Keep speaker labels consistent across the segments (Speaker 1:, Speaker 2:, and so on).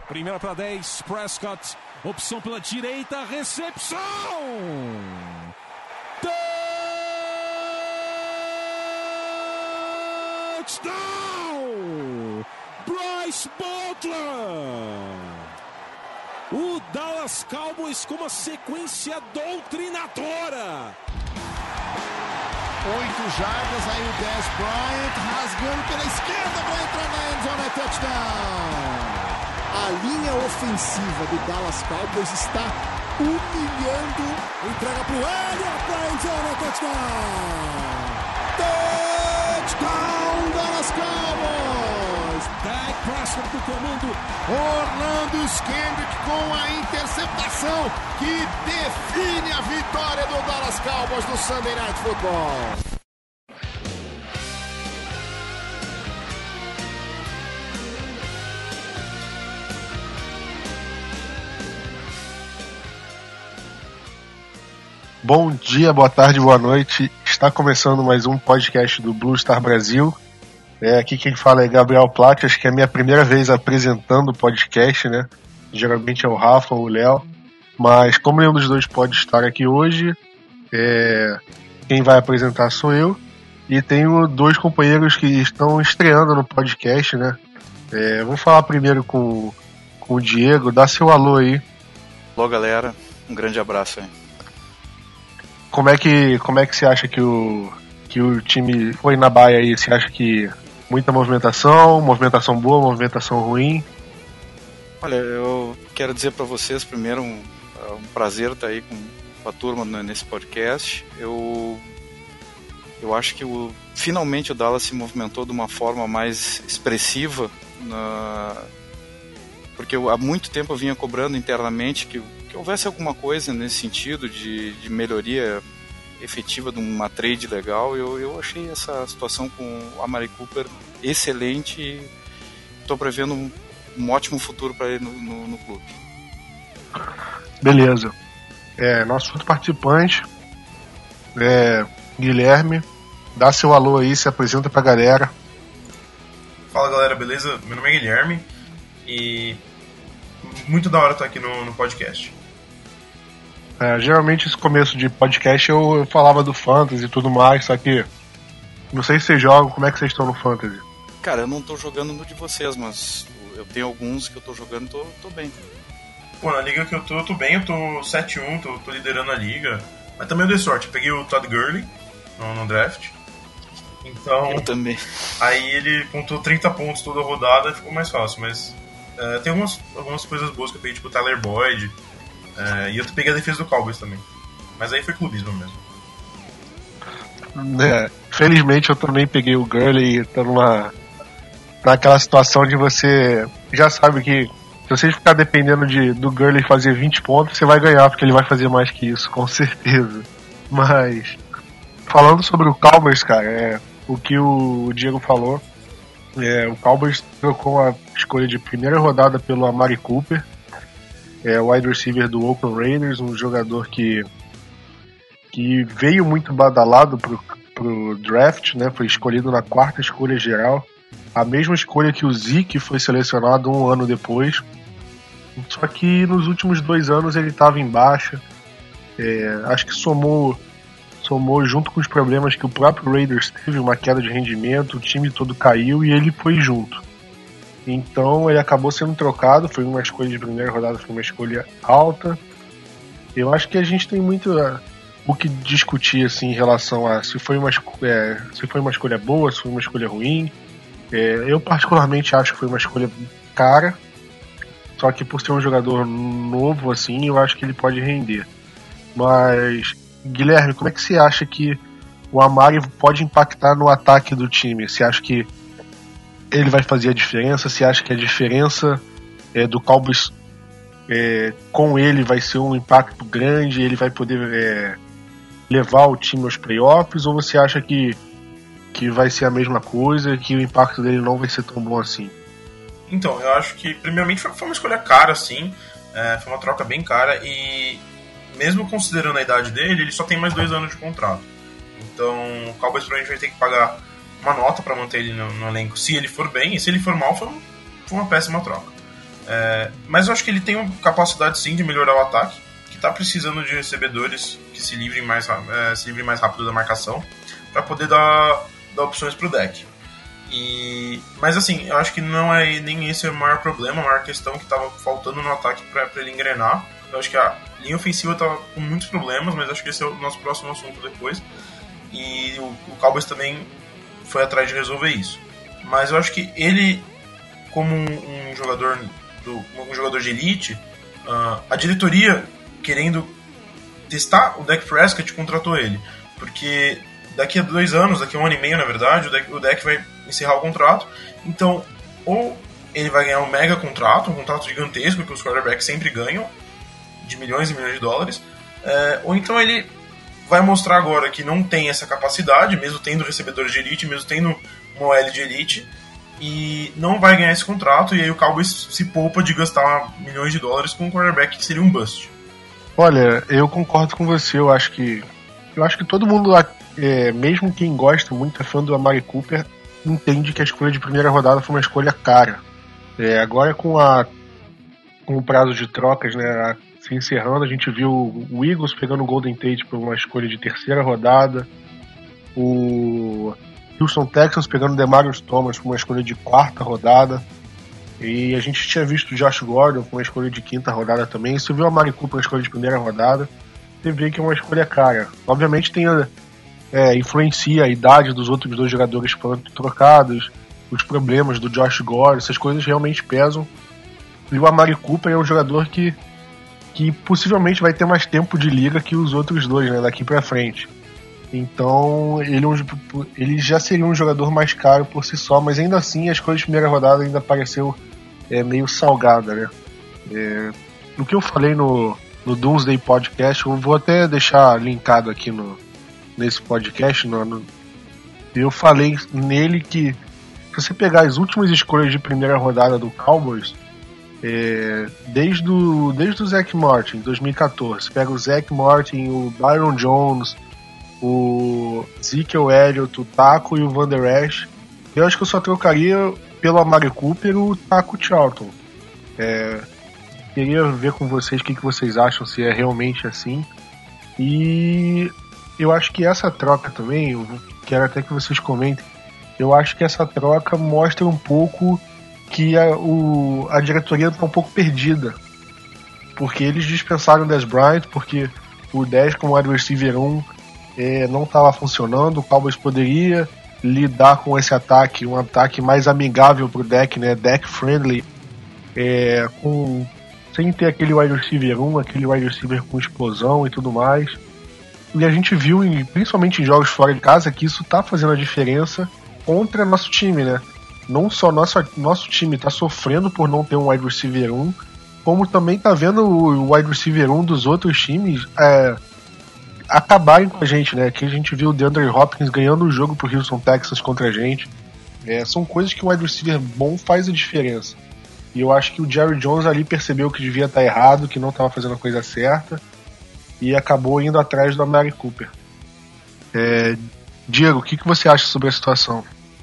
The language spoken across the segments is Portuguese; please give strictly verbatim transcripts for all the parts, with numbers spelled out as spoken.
Speaker 1: Primeira para dez, Prescott, opção pela direita, recepção! Touchdown! Bryce Butler! O Dallas Cowboys com uma sequência doutrinadora.
Speaker 2: Oito jardas, aí o Dez Bryant rasgando pela esquerda para entrar na endzone, é touchdown. A linha ofensiva do Dallas Cowboys está humilhando. Entrega para o Elliott para endzone, é touchdown. Touchdown, Dallas Cowboys.
Speaker 1: Dak Prescott do comando.
Speaker 2: Orlando Scandrick com a interceptação que define a vitória do Dallas Cowboys no Sunday Night Football.
Speaker 3: Bom dia, boa tarde, boa noite. Está começando mais um podcast do Blue Star Brasil. É, aqui quem fala é Gabriel Platt, acho que é a minha primeira vez apresentando o podcast, né? Geralmente é o Rafa ou o Léo, mas como nenhum dos dois pode estar aqui hoje, é, quem vai apresentar sou eu, e tenho dois companheiros que estão estreando no podcast, né? É, vou falar primeiro com, com o Diego, dá seu alô aí.
Speaker 4: Alô, galera, um grande abraço aí.
Speaker 3: Como é que, como é que você acha que o, que o time foi na baia aí? Você acha que muita movimentação, movimentação boa, movimentação ruim?
Speaker 4: Olha, eu quero dizer para vocês primeiro um, um prazer estar aí com a turma nesse podcast. Eu, eu acho que o, finalmente o Dallas se movimentou de uma forma mais expressiva, na, porque eu, há muito tempo eu vinha cobrando internamente que, que houvesse alguma coisa nesse sentido de, de melhoria efetiva de uma trade legal. Eu, eu achei essa situação com o Amari Cooper excelente e estou prevendo um, um ótimo futuro para ele no, no, no clube.
Speaker 3: Beleza. É, nosso outro participante é Guilherme. Dá seu alô aí, se apresenta pra galera.
Speaker 5: Fala galera, beleza? Meu nome é Guilherme e muito da hora estar aqui no, no podcast.
Speaker 3: É, geralmente esse começo de podcast eu, eu falava do Fantasy e tudo mais, só que não sei se vocês jogam, como é que vocês estão no Fantasy?
Speaker 4: Cara, eu não tô jogando no de vocês, mas eu tenho alguns que eu tô jogando e tô, tô bem.
Speaker 5: Pô, na liga que eu tô, eu tô bem, eu tô sete a um, tô, tô liderando a liga, mas também eu dei sorte, eu peguei o Todd Gurley no, no draft, então...
Speaker 4: Eu também.
Speaker 5: Aí ele pontuou trinta pontos toda a rodada e ficou mais fácil, mas uh, tem algumas, algumas coisas boas que eu peguei, tipo o Tyler Boyd. É, e eu peguei a defesa do Cowboys também. Mas aí foi clubismo mesmo.
Speaker 3: É, felizmente eu também peguei o Gurley e tô numa, naquela situação de você já sabe que se você ficar dependendo de, do Gurley fazer vinte pontos, você vai ganhar, porque ele vai fazer mais que isso, com certeza. Mas falando sobre o Cowboys, cara, é, o que o Diego falou, é, o Cowboys trocou a escolha de primeira rodada pelo Amari Cooper, é o wide receiver do Oakland Raiders, um jogador que, que veio muito badalado pro, pro draft, né? Foi escolhido na quarta escolha geral, a mesma escolha que o Zeke foi selecionado um ano depois, só que nos últimos dois anos ele estava em baixa, é, acho que somou, somou junto com os problemas que o próprio Raiders teve, uma queda de rendimento, o time todo caiu e ele foi junto. Então ele acabou sendo trocado, foi uma escolha de primeira rodada, foi uma escolha alta. Eu acho que a gente tem muito uh, o que discutir assim, em relação a se foi, uma, é, se foi uma escolha boa, se foi uma escolha ruim. É, eu particularmente acho que foi uma escolha cara, só que por ser um jogador novo assim, eu acho que ele pode render. Mas, Guilherme, como é que você acha que o Amari pode impactar no ataque do time? Você acha que ele vai fazer a diferença? Você acha que a diferença é, do Cowboys é, com ele vai ser um impacto grande, ele vai poder é, levar o time aos playoffs, ou você acha que, que vai ser a mesma coisa, que o impacto dele não vai ser tão bom assim?
Speaker 5: Então, eu acho que primeiramente foi uma escolha cara, sim, é, foi uma troca bem cara, e mesmo considerando a idade dele, ele só tem mais dois anos de contrato. Então o Cowboys provavelmente vai ter que pagar uma nota para manter ele no, no elenco se ele for bem, e se ele for mal, foi, um, foi uma péssima troca. É, mas eu acho que ele tem uma capacidade sim de melhorar o ataque, que está precisando de recebedores que se livrem mais, é, se livrem mais rápido da marcação, para poder dar, dar opções para o deck. E, mas assim, eu acho que não é nem esse é o maior problema, a maior questão que estava faltando no ataque para ele engrenar. Eu acho que a linha ofensiva estava com muitos problemas, mas acho que esse é o nosso próximo assunto depois. E o, o Cowboys também foi atrás de resolver isso. Mas eu acho que ele, como um, um jogador do, um jogador de elite, uh, a diretoria, querendo testar o Dak Prescott, contratou ele. Porque daqui a dois anos, daqui a um ano e meio, na verdade, o Dak, o Dak vai encerrar o contrato. Então, ou ele vai ganhar um mega contrato, um contrato gigantesco, que os quarterbacks sempre ganham, de milhões e milhões de dólares, é, ou então ele vai mostrar agora que não tem essa capacidade, mesmo tendo recebedores de elite, mesmo tendo uma O L de elite, e não vai ganhar esse contrato, e aí o Cowboys se poupa de gastar milhões de dólares com um quarterback que seria um bust.
Speaker 3: Olha, eu concordo com você, eu acho que eu acho que todo mundo, é, mesmo quem gosta muito, é fã do Amari Cooper, entende que a escolha de primeira rodada foi uma escolha cara. É, agora com, a, com o prazo de trocas, né, se encerrando, a gente viu o Eagles pegando o Golden Tate por uma escolha de terceira rodada, o Houston Texans pegando o Demarius Thomas por uma escolha de quarta rodada, e a gente tinha visto o Josh Gordon com uma escolha de quinta rodada também. Você viu a Amari Cooper com uma escolha de primeira rodada, você vê que é uma escolha cara. Obviamente tem é, influencia a idade dos outros dois jogadores que foram trocados, os problemas do Josh Gordon, essas coisas realmente pesam. E o Amari Cooper é um jogador que, que possivelmente vai ter mais tempo de liga que os outros dois, né, daqui pra frente. Então ele, ele já seria um jogador mais caro por si só, mas ainda assim a escolha de primeira rodada ainda pareceu é, meio salgada, né? É, o que eu falei no, no Doomsday Podcast, eu vou até deixar linkado aqui no, nesse podcast, no, no, eu falei nele que se você pegar as últimas escolhas de primeira rodada do Cowboys, é, desde, o, desde o Zach Martin, dois mil e catorze, pega o Zach Martin, o Byron Jones, o Ezekiel Elliott, o Taco e o Van Der Esch, eu acho que eu só trocaria pelo Amari Cooper o Taco Charlton. É, queria ver com vocês o que, que vocês acham, se é realmente assim. E eu acho que essa troca também, eu quero até que vocês comentem, eu acho que essa troca mostra um pouco que a, o, a diretoria está um pouco perdida, porque eles dispensaram o Dez Bryant, porque o dez como wide receiver um é, não estava funcionando. O Cowboys poderia lidar com esse ataque, um ataque mais amigável para o Dak, né, Dak friendly, é, com, sem ter aquele wide receiver um, aquele wide receiver com explosão e tudo mais. E a gente viu, em, principalmente em jogos fora de casa, que isso está fazendo a diferença contra nosso time, né? Não só nosso, nosso time está sofrendo por não ter um wide receiver um, como também está vendo o wide receiver um dos outros times é, acabarem com a gente, né? Que a gente viu o DeAndre Hopkins ganhando o jogo pro Houston Texans contra a gente. É, são coisas que um wide receiver bom faz a diferença. E eu acho que o Jerry Jones ali percebeu que devia estar errado, que não estava fazendo a coisa certa, e acabou indo atrás do Amari Cooper. É, Diego, o que, que você acha sobre a situação?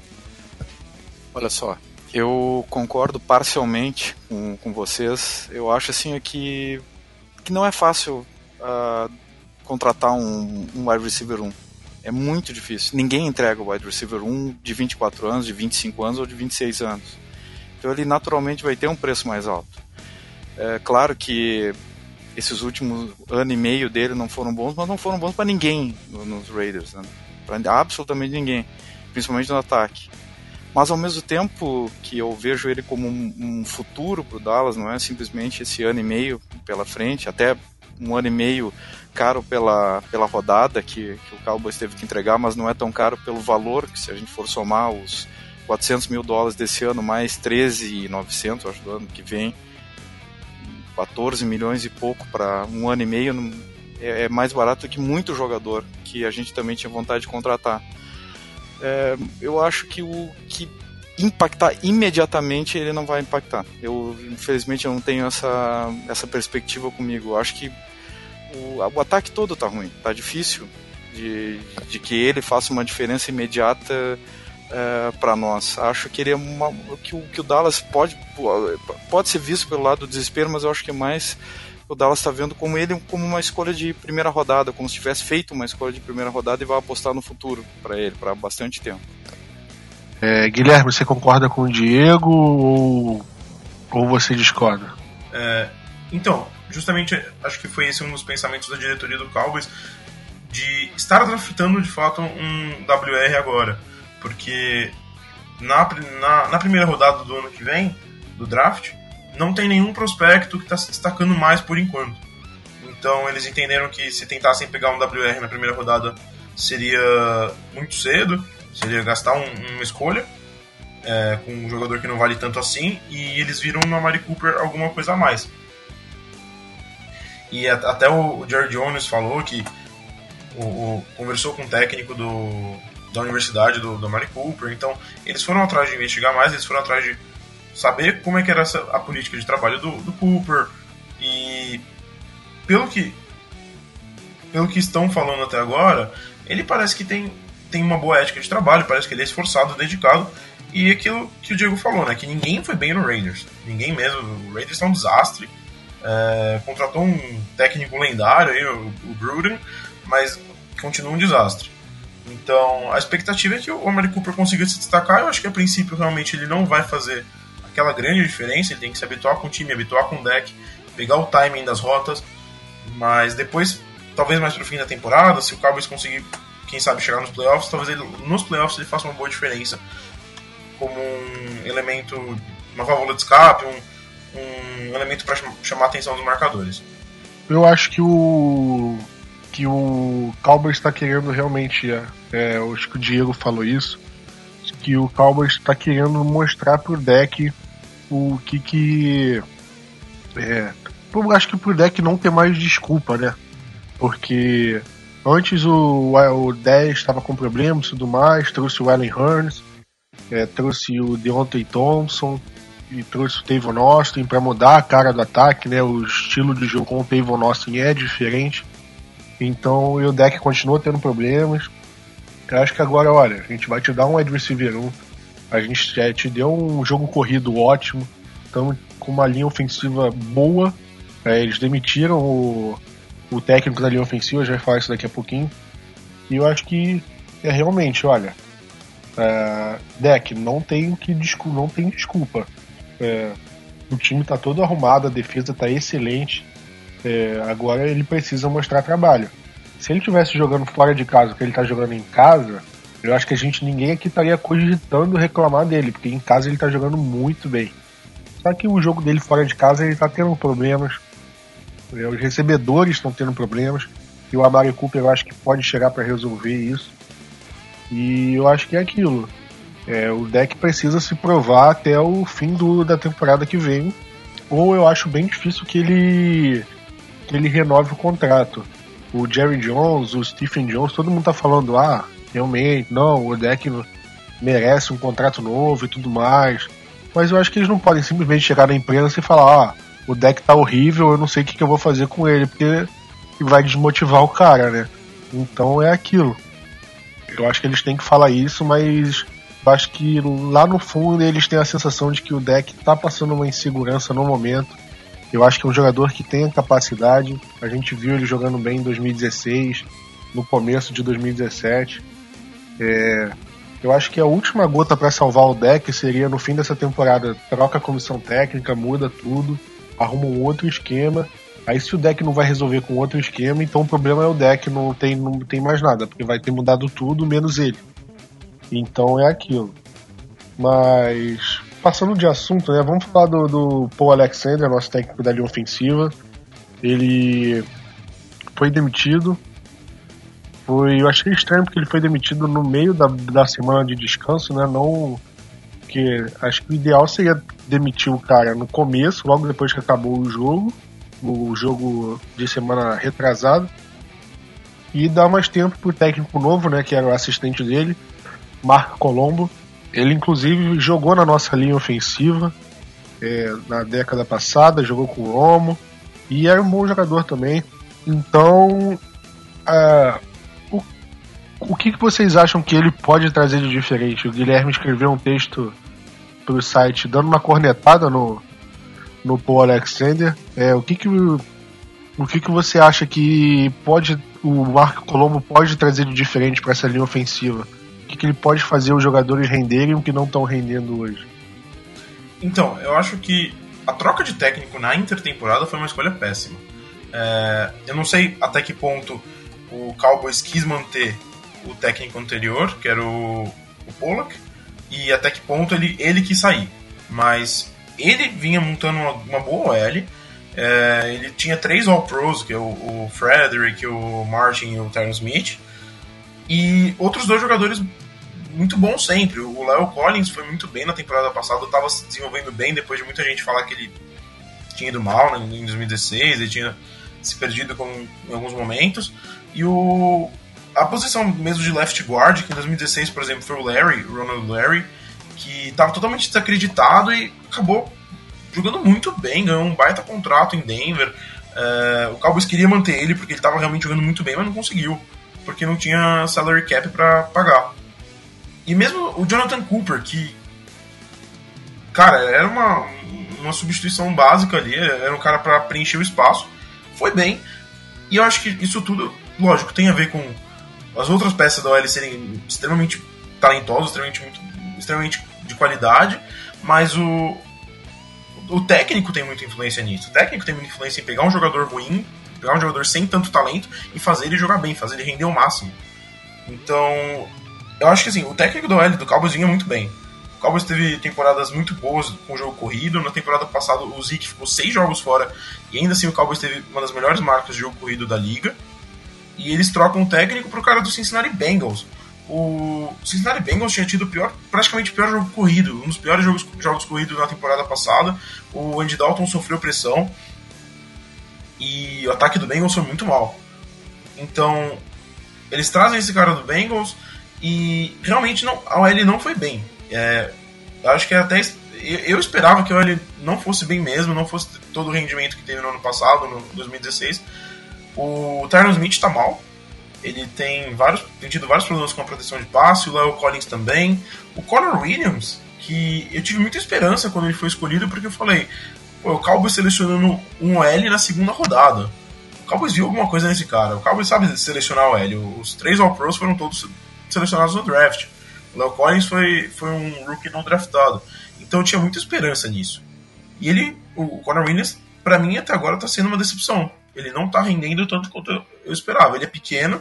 Speaker 4: Olha só, eu concordo parcialmente com, com vocês. Eu acho assim que, que não é fácil uh, contratar um, um wide receiver um. É muito difícil. Ninguém entrega o wide receiver um de vinte e quatro anos, de vinte e cinco anos ou de vinte e seis anos. Então ele naturalmente vai ter um preço mais alto. É claro que esses últimos ano e meio dele não foram bons, mas não foram bons para ninguém nos Raiders, né? Para absolutamente ninguém, principalmente no ataque. Mas ao mesmo tempo que eu vejo ele como um, um futuro para o Dallas, não é simplesmente esse ano e meio pela frente, até um ano e meio caro pela, pela rodada que, que o Cowboys teve que entregar, mas não é tão caro pelo valor, que se a gente for somar os quatrocentos mil dólares desse ano, mais treze mil e novecentos, acho, do ano que vem, quatorze milhões e pouco para um ano e meio, é, é mais barato que muito jogador que a gente também tinha vontade de contratar. É, eu acho que o que impactar imediatamente ele não vai impactar. Eu, infelizmente, eu não tenho essa, essa perspectiva comigo. Eu acho que o, o ataque todo tá ruim, tá difícil de, de que ele faça uma diferença imediata é, para nós. Acho que ele é uma, que, o, que o Dallas pode, pode ser visto pelo lado do desespero, mas eu acho que é mais o Dallas está vendo como ele como uma escolha de primeira rodada, como se tivesse feito uma escolha de primeira rodada e vai apostar no futuro para ele, para bastante tempo.
Speaker 3: É, Guilherme, você concorda com o Diego ou, ou você discorda?
Speaker 5: É, então, justamente acho que foi esse um dos pensamentos da diretoria do Cowboys, de estar draftando de fato um W R agora, porque na, na, na primeira rodada do ano que vem, do draft, não tem nenhum prospecto que está se destacando mais por enquanto. Então eles entenderam que se tentassem pegar um W R na primeira rodada seria muito cedo, seria gastar um, uma escolha é, com um jogador que não vale tanto assim, e eles viram no Amari Cooper alguma coisa a mais. E até o Jerry Jones falou que o, o, conversou com o técnico do, da universidade do, do Amari Cooper, então eles foram atrás de investigar mais, eles foram atrás de saber como é que era essa, a política de trabalho do, do Cooper, e pelo que pelo que estão falando até agora, ele parece que tem, tem uma boa ética de trabalho, parece que ele é esforçado, dedicado, e aquilo que o Diego falou, né, que ninguém foi bem no Raiders, ninguém mesmo, o Raiders é um desastre, é, contratou um técnico lendário aí, o, o Gruden, mas continua um desastre. Então a expectativa é que o Amari Cooper consiga se destacar. Eu acho que a princípio realmente ele não vai fazer aquela grande diferença, ele tem que se habituar com o time, habituar com o deck, pegar o timing das rotas, mas depois, talvez mais pro fim da temporada, se o Cowboys conseguir, quem sabe, chegar nos playoffs, talvez ele, nos playoffs ele faça uma boa diferença como um elemento, uma válvula de escape, um, um elemento para chamar a atenção dos marcadores.
Speaker 3: Eu acho que o que o Cowboys está querendo realmente, é, eu acho que o Diego falou isso, que o Cowboys está querendo mostrar pro deck o que que é, eu acho que pro deck não ter mais desculpa, né? Porque antes o, o dez estava com problemas e tudo mais, trouxe o Allen Hurns, é, trouxe o Deontay Thompson e trouxe o Tavon Austin para mudar a cara do ataque, né? O estilo de jogo com o Tavon Austin é diferente. Então o deck continua tendo problemas. Eu acho que agora, olha, a gente vai te dar um wide receiver um, a gente já te deu um jogo corrido ótimo, estamos com uma linha ofensiva boa. É, eles demitiram o, o técnico da linha ofensiva, já vai falar isso daqui a pouquinho. E eu acho que é realmente, olha, é, deck, não tem, que, não tem desculpa. É, o time está todo arrumado, a defesa está excelente. É, agora ele precisa mostrar trabalho. Se ele estivesse jogando fora de casa, que ele está jogando em casa, eu acho que a gente, ninguém aqui estaria cogitando reclamar dele, porque em casa ele está jogando muito bem. Só que o jogo dele fora de casa ele está tendo problemas, os recebedores estão tendo problemas, e o Amari Cooper eu acho que pode chegar para resolver isso. E eu acho que é aquilo, é, o deck precisa se provar até o fim do, da temporada que vem, ou eu acho bem difícil que ele, que ele renove o contrato. O Jerry Jones, o Stephen Jones, todo mundo tá falando, ah, realmente, não, o deck merece um contrato novo e tudo mais. Mas eu acho que eles não podem simplesmente chegar na imprensa e falar, ah, o deck tá horrível, eu não sei o que, que eu vou fazer com ele, porque vai desmotivar o cara, né? Então é aquilo. Eu acho que eles têm que falar isso, mas eu acho que lá no fundo eles têm a sensação de que o deck tá passando uma insegurança no momento. Eu acho que é um jogador que tem a capacidade. A gente viu ele jogando bem em dois mil e dezesseis, no começo de dois mil e dezessete. É, eu acho que a última gota para salvar o deck seria no fim dessa temporada. Troca a comissão técnica, muda tudo, arruma um outro esquema. Aí se o deck não vai resolver com outro esquema, então o problema é o deck, não tem, não tem mais nada, porque vai ter mudado tudo menos ele. Então é aquilo. Mas passando de assunto, né, vamos falar do, do Paul Alexander, nosso técnico da linha ofensiva. Ele foi demitido. Foi, eu achei estranho porque ele foi demitido no meio da, da semana de descanso, né? Não, porque acho que o ideal seria demitir o cara no começo, logo depois que acabou o jogo, o jogo de semana retrasada, e dar mais tempo pro técnico novo, né? Que era o assistente dele, Mark Colombo. Ele inclusive jogou na nossa linha ofensiva é, na década passada, jogou com o Romo e era um bom jogador também. Então, uh, o, o que, que vocês acham que ele pode trazer de diferente? O Guilherme escreveu um texto pro site dando uma cornetada no, no Paul Alexander. É, o que que, o que que você acha que pode, o Marco Colombo pode trazer de diferente para essa linha ofensiva? O que, que ele pode fazer os jogadores renderem o que não estão rendendo hoje?
Speaker 5: Então, eu acho que a troca de técnico na intertemporada foi uma escolha péssima. É, eu não sei até que ponto o Cowboys quis manter o técnico anterior, que era o, o Pollock, e até que ponto ele, ele quis sair. Mas ele vinha montando uma, uma boa O L. É, ele tinha três All-Pros, que é o, o Frederick, o Martin e o Terrence Smith, e outros dois jogadores muito bons sempre. O La'el Collins foi muito bem na temporada passada, estava se desenvolvendo bem depois de muita gente falar que ele tinha ido mal, né, em dois mil e dezesseis, ele tinha se perdido com, em alguns momentos. E o, a posição mesmo de left guard, que em dois mil e dezesseis, por exemplo, foi o Larry, o Ronald Larry, que estava totalmente desacreditado e acabou jogando muito bem, ganhou um baita contrato em Denver. É, o Cowboys queria manter ele porque ele estava realmente jogando muito bem, mas não conseguiu, porque não tinha salary cap para pagar. E mesmo o Jonathan Cooper, que, cara, era uma, uma substituição básica ali, era um cara para preencher o espaço, foi bem. E eu acho que isso tudo, lógico, tem a ver com as outras peças da O L serem extremamente talentosas, extremamente, muito, extremamente de qualidade, mas o, o técnico tem muita influência nisso. O técnico tem muita influência em pegar um jogador ruim, pegar um jogador sem tanto talento e fazer ele jogar bem, fazer ele render o máximo. Então, eu acho que assim, o técnico da O L do Cowboys vinha muito bem. O Cowboys teve temporadas muito boas com o jogo corrido. Na temporada passada o Zeke ficou seis jogos fora e ainda assim o Cowboys teve uma das melhores marcas de jogo corrido da liga. E eles trocam o técnico pro cara do Cincinnati Bengals. O Cincinnati Bengals tinha tido o pior, praticamente o pior jogo corrido, um dos piores jogos, jogos corridos na temporada passada. O Andy Dalton sofreu pressão e o ataque do Bengals foi muito mal. Então, eles trazem esse cara do Bengals e realmente não, a O L não foi bem. É, eu acho que até eu, eu esperava que a O L não fosse bem mesmo, não fosse todo o rendimento que teve no ano passado, no dois mil e dezesseis. O Tyron Smith tá mal. Ele tem, vários, tem tido vários problemas com a proteção de passe, o La'el Collins também. O Connor Williams, que eu tive muita esperança quando ele foi escolhido, porque eu falei, pô, o Cowboys selecionando um O L na segunda rodada. O Cowboys viu alguma coisa nesse cara. O Cowboys sabe selecionar o L. Os três All-Pros foram todos selecionados no draft. O La'el Collins foi, foi um rookie não draftado. Então eu tinha muita esperança nisso. E ele, o Connor Williams, pra mim até agora tá sendo uma decepção. Ele não tá rendendo tanto quanto eu esperava. Ele é pequeno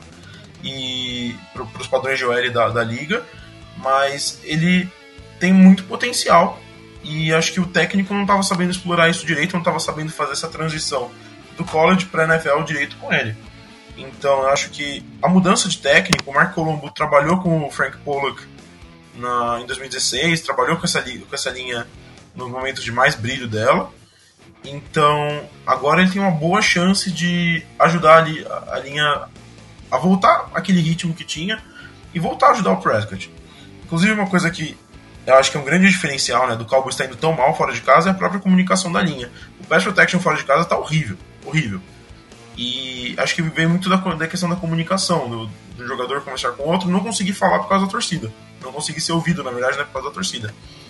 Speaker 5: e pro, pros padrões de O L da, da liga, mas ele tem muito potencial e acho que o técnico não estava sabendo explorar isso direito, não estava sabendo fazer essa transição do college para N F L direito com ele. Então eu acho que a mudança de técnico, o Mark Colombo trabalhou com o Frank Pollock na, em dois mil e dezesseis, trabalhou com essa, com essa linha nos momentos de mais brilho dela. Então, agora ele tem uma boa chance de ajudar ali a, a linha a voltar àquele ritmo que tinha e voltar a ajudar o Prescott. Inclusive, uma coisa que eu acho que é um grande diferencial, né, do Cowboys estar indo tão mal fora de casa é a própria comunicação da linha. O pass protection fora de casa está horrível, horrível. E acho que vem muito da, da questão da comunicação, do, do jogador conversar com o outro, não conseguir falar por causa da torcida. Não conseguir ser ouvido, na verdade, né, por causa da torcida.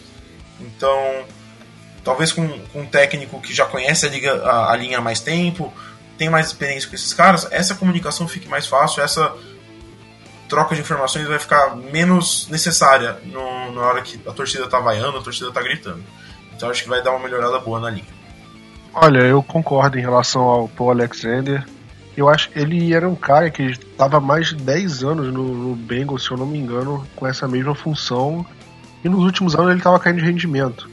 Speaker 5: Então, talvez com, com um técnico que já conhece a, liga, a, a linha há mais tempo, tem mais experiência com esses caras, essa comunicação fique mais fácil, essa troca de informações vai ficar menos necessária no, na hora que a torcida tá vaiando, a torcida tá gritando. Então acho que vai dar uma melhorada boa na linha.
Speaker 3: Olha, eu concordo em relação ao Paul Alexander. Eu acho que ele era um cara que estava mais de dez anos no, no Bengals, se eu não me engano, com essa mesma função, e nos últimos anos ele estava caindo de rendimento.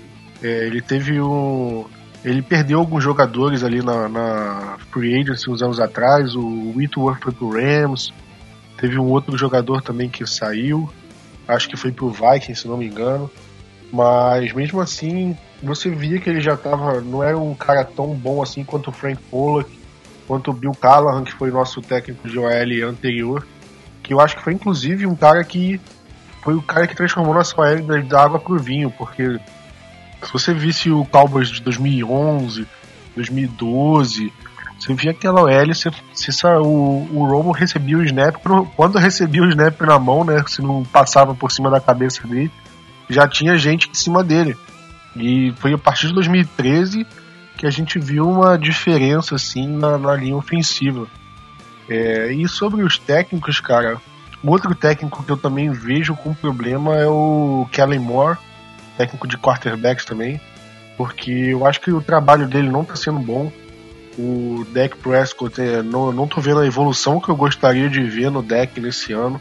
Speaker 3: É, ele teve um... Ele perdeu alguns jogadores ali na, na Free Agency uns anos atrás. O Whitworth foi pro Rams. Teve um outro jogador também que saiu. Acho que foi pro Vikings, se não me engano. Mas mesmo assim, você via que ele já tava... Não era um cara tão bom assim quanto o Frank Pollock, quanto o Bill Callahan, que foi nosso técnico de O L anterior. Que eu acho que foi inclusive um cara que... Foi o cara que transformou nossa O L da água pro vinho, porque... Se você visse o Cowboys de dois mil e onze, dois mil e doze, Você via aquela O L, você, você, o, o Romo recebia o snap, quando recebia o snap na mão, né, se não passava por cima da cabeça dele, já tinha gente em cima dele. E foi a partir de dois mil e treze que a gente viu uma diferença assim na, na linha ofensiva. É, e sobre os técnicos, cara, outro técnico que eu também vejo com problema é o Kellen Moore, técnico de quarterbacks também, porque eu acho que o trabalho dele não está sendo bom. O Dak Prescott, é, não, não tô vendo a evolução que eu gostaria de ver no Dak nesse ano.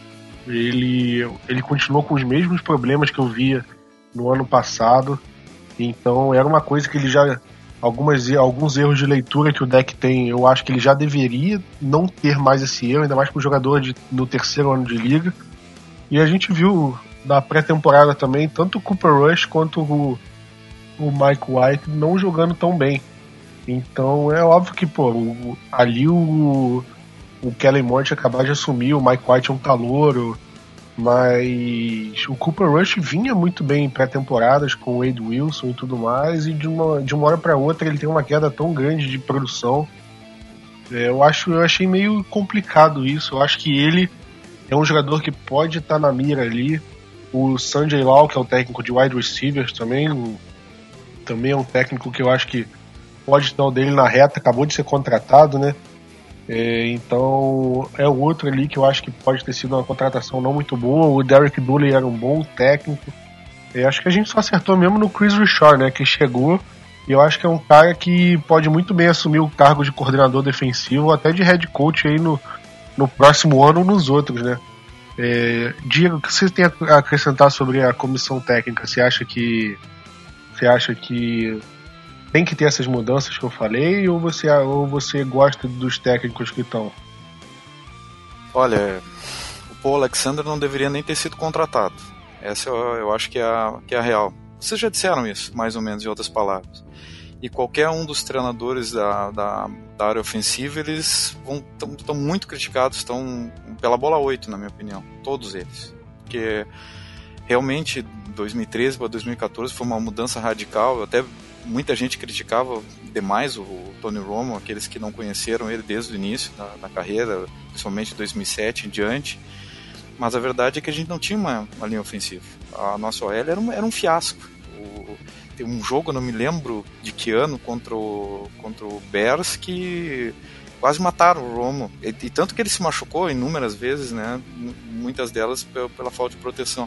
Speaker 3: Ele, ele continuou com os mesmos problemas que eu via no ano passado. Então era uma coisa que ele já... Algumas, alguns erros de leitura que o Dak tem, eu acho que ele já deveria não ter mais esse erro, ainda mais para o jogador de, no terceiro ano de liga. E a gente viu na pré-temporada também, tanto o Cooper Rush quanto o, o Mike White não jogando tão bem. Então é óbvio que, pô, o, ali o, o Kellen Moore tinha acabado de assumir, o Mike White é um calouro, mas o Cooper Rush vinha muito bem em pré-temporadas com o Wade Wilson e tudo mais, e de uma, de uma hora para outra ele tem uma queda tão grande de produção. É, eu, acho, eu achei meio complicado isso. Eu acho que ele é um jogador que pode estar na mira ali. O Sanjay Lal, que é o técnico de wide receivers também, o, também é um técnico que eu acho que pode estar o dele na reta, acabou de ser contratado, né? É, então é o outro ali que eu acho que pode ter sido uma contratação não muito boa. O Derek Dooley era um bom técnico. É, acho que a gente só acertou mesmo no Chris Richard, né? Que chegou, e eu acho que é um cara que pode muito bem assumir o cargo de coordenador defensivo, até de head coach aí no, no próximo ano ou nos outros, né? É, Diego, o que você tem a acrescentar sobre a comissão técnica? Você acha que você acha que tem que ter essas mudanças que eu falei, ou você, ou você gosta dos técnicos que estão?
Speaker 4: Olha, o Paul Alexander não deveria nem ter sido contratado. Essa eu, eu acho que é, a, que é a real. Vocês já disseram isso, mais ou menos, em outras palavras. E qualquer um dos treinadores da, da, da área ofensiva, eles estão muito criticados, estão pela bola oito, na minha opinião. Todos eles. Porque realmente, dois mil e treze para dois mil e quatorze foi uma mudança radical. Até muita gente criticava demais o Tony Romo, aqueles que não conheceram ele desde o início da, da carreira, principalmente dois mil e sete em diante. Mas a verdade é que a gente não tinha uma, uma linha ofensiva. A nossa O L era um, era um fiasco. O, tem um jogo, não me lembro de que ano, contra o, contra o Bears, que quase mataram o Romo. E, e tanto que ele se machucou inúmeras vezes, né? Muitas delas pela, pela falta de proteção.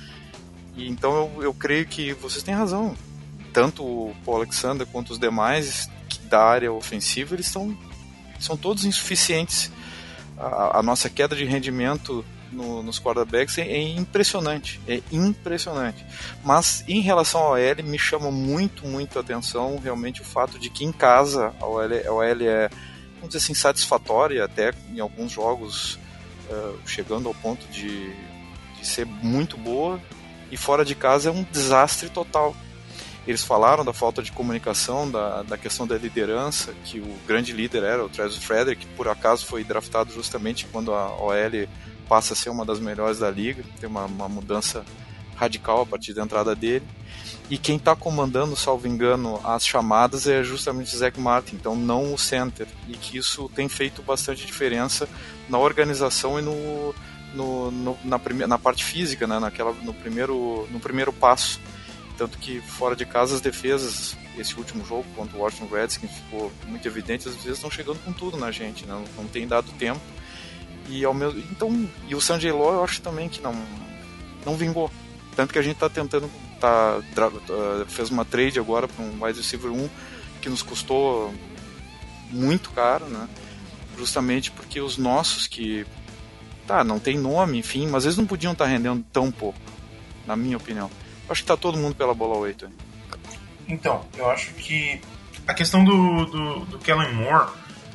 Speaker 4: E então eu, eu creio que vocês têm razão. Tanto o Paul Alexander quanto os demais da área ofensiva, eles são, são todos insuficientes. A, a nossa queda de rendimento no, nos quarterbacks é, é impressionante, é impressionante. Mas em relação ao O L, me chama muito, muito a atenção realmente o fato de que em casa a O L, a O L é, vamos dizer assim, satisfatória, até em alguns jogos uh, chegando ao ponto de, de ser muito boa, e fora de casa é um desastre total. Eles falaram da falta de comunicação, da, da questão da liderança, que o grande líder era o Travis Frederick, que por acaso foi draftado justamente quando a O L passa a ser uma das melhores da liga, tem uma, uma mudança radical a partir da entrada dele. E quem está comandando, salvo engano, as chamadas é justamente o Zach Martin, então não o center, e que isso tem feito bastante diferença na organização e no, no, no, na, prime- na parte física, né, naquela, no, primeiro, no primeiro passo. Tanto que fora de casa as defesas, esse último jogo contra o Washington Redskins ficou muito evidente, as defesas estão chegando com tudo na gente, né? Não, não tem dado tempo. E, ao mesmo, então, e o Sanjay Law eu acho também que não, não vingou. Tanto que a gente está tentando, tá, fez uma trade agora para um wide receiver um que nos custou muito caro, né? Justamente porque os nossos que tá, não tem nome, enfim, mas eles não podiam estar tá rendendo tão pouco, na minha opinião. Acho que tá todo mundo pela bola oito. Hein?
Speaker 5: Então, eu acho que a questão do, do, do Kellen Moore,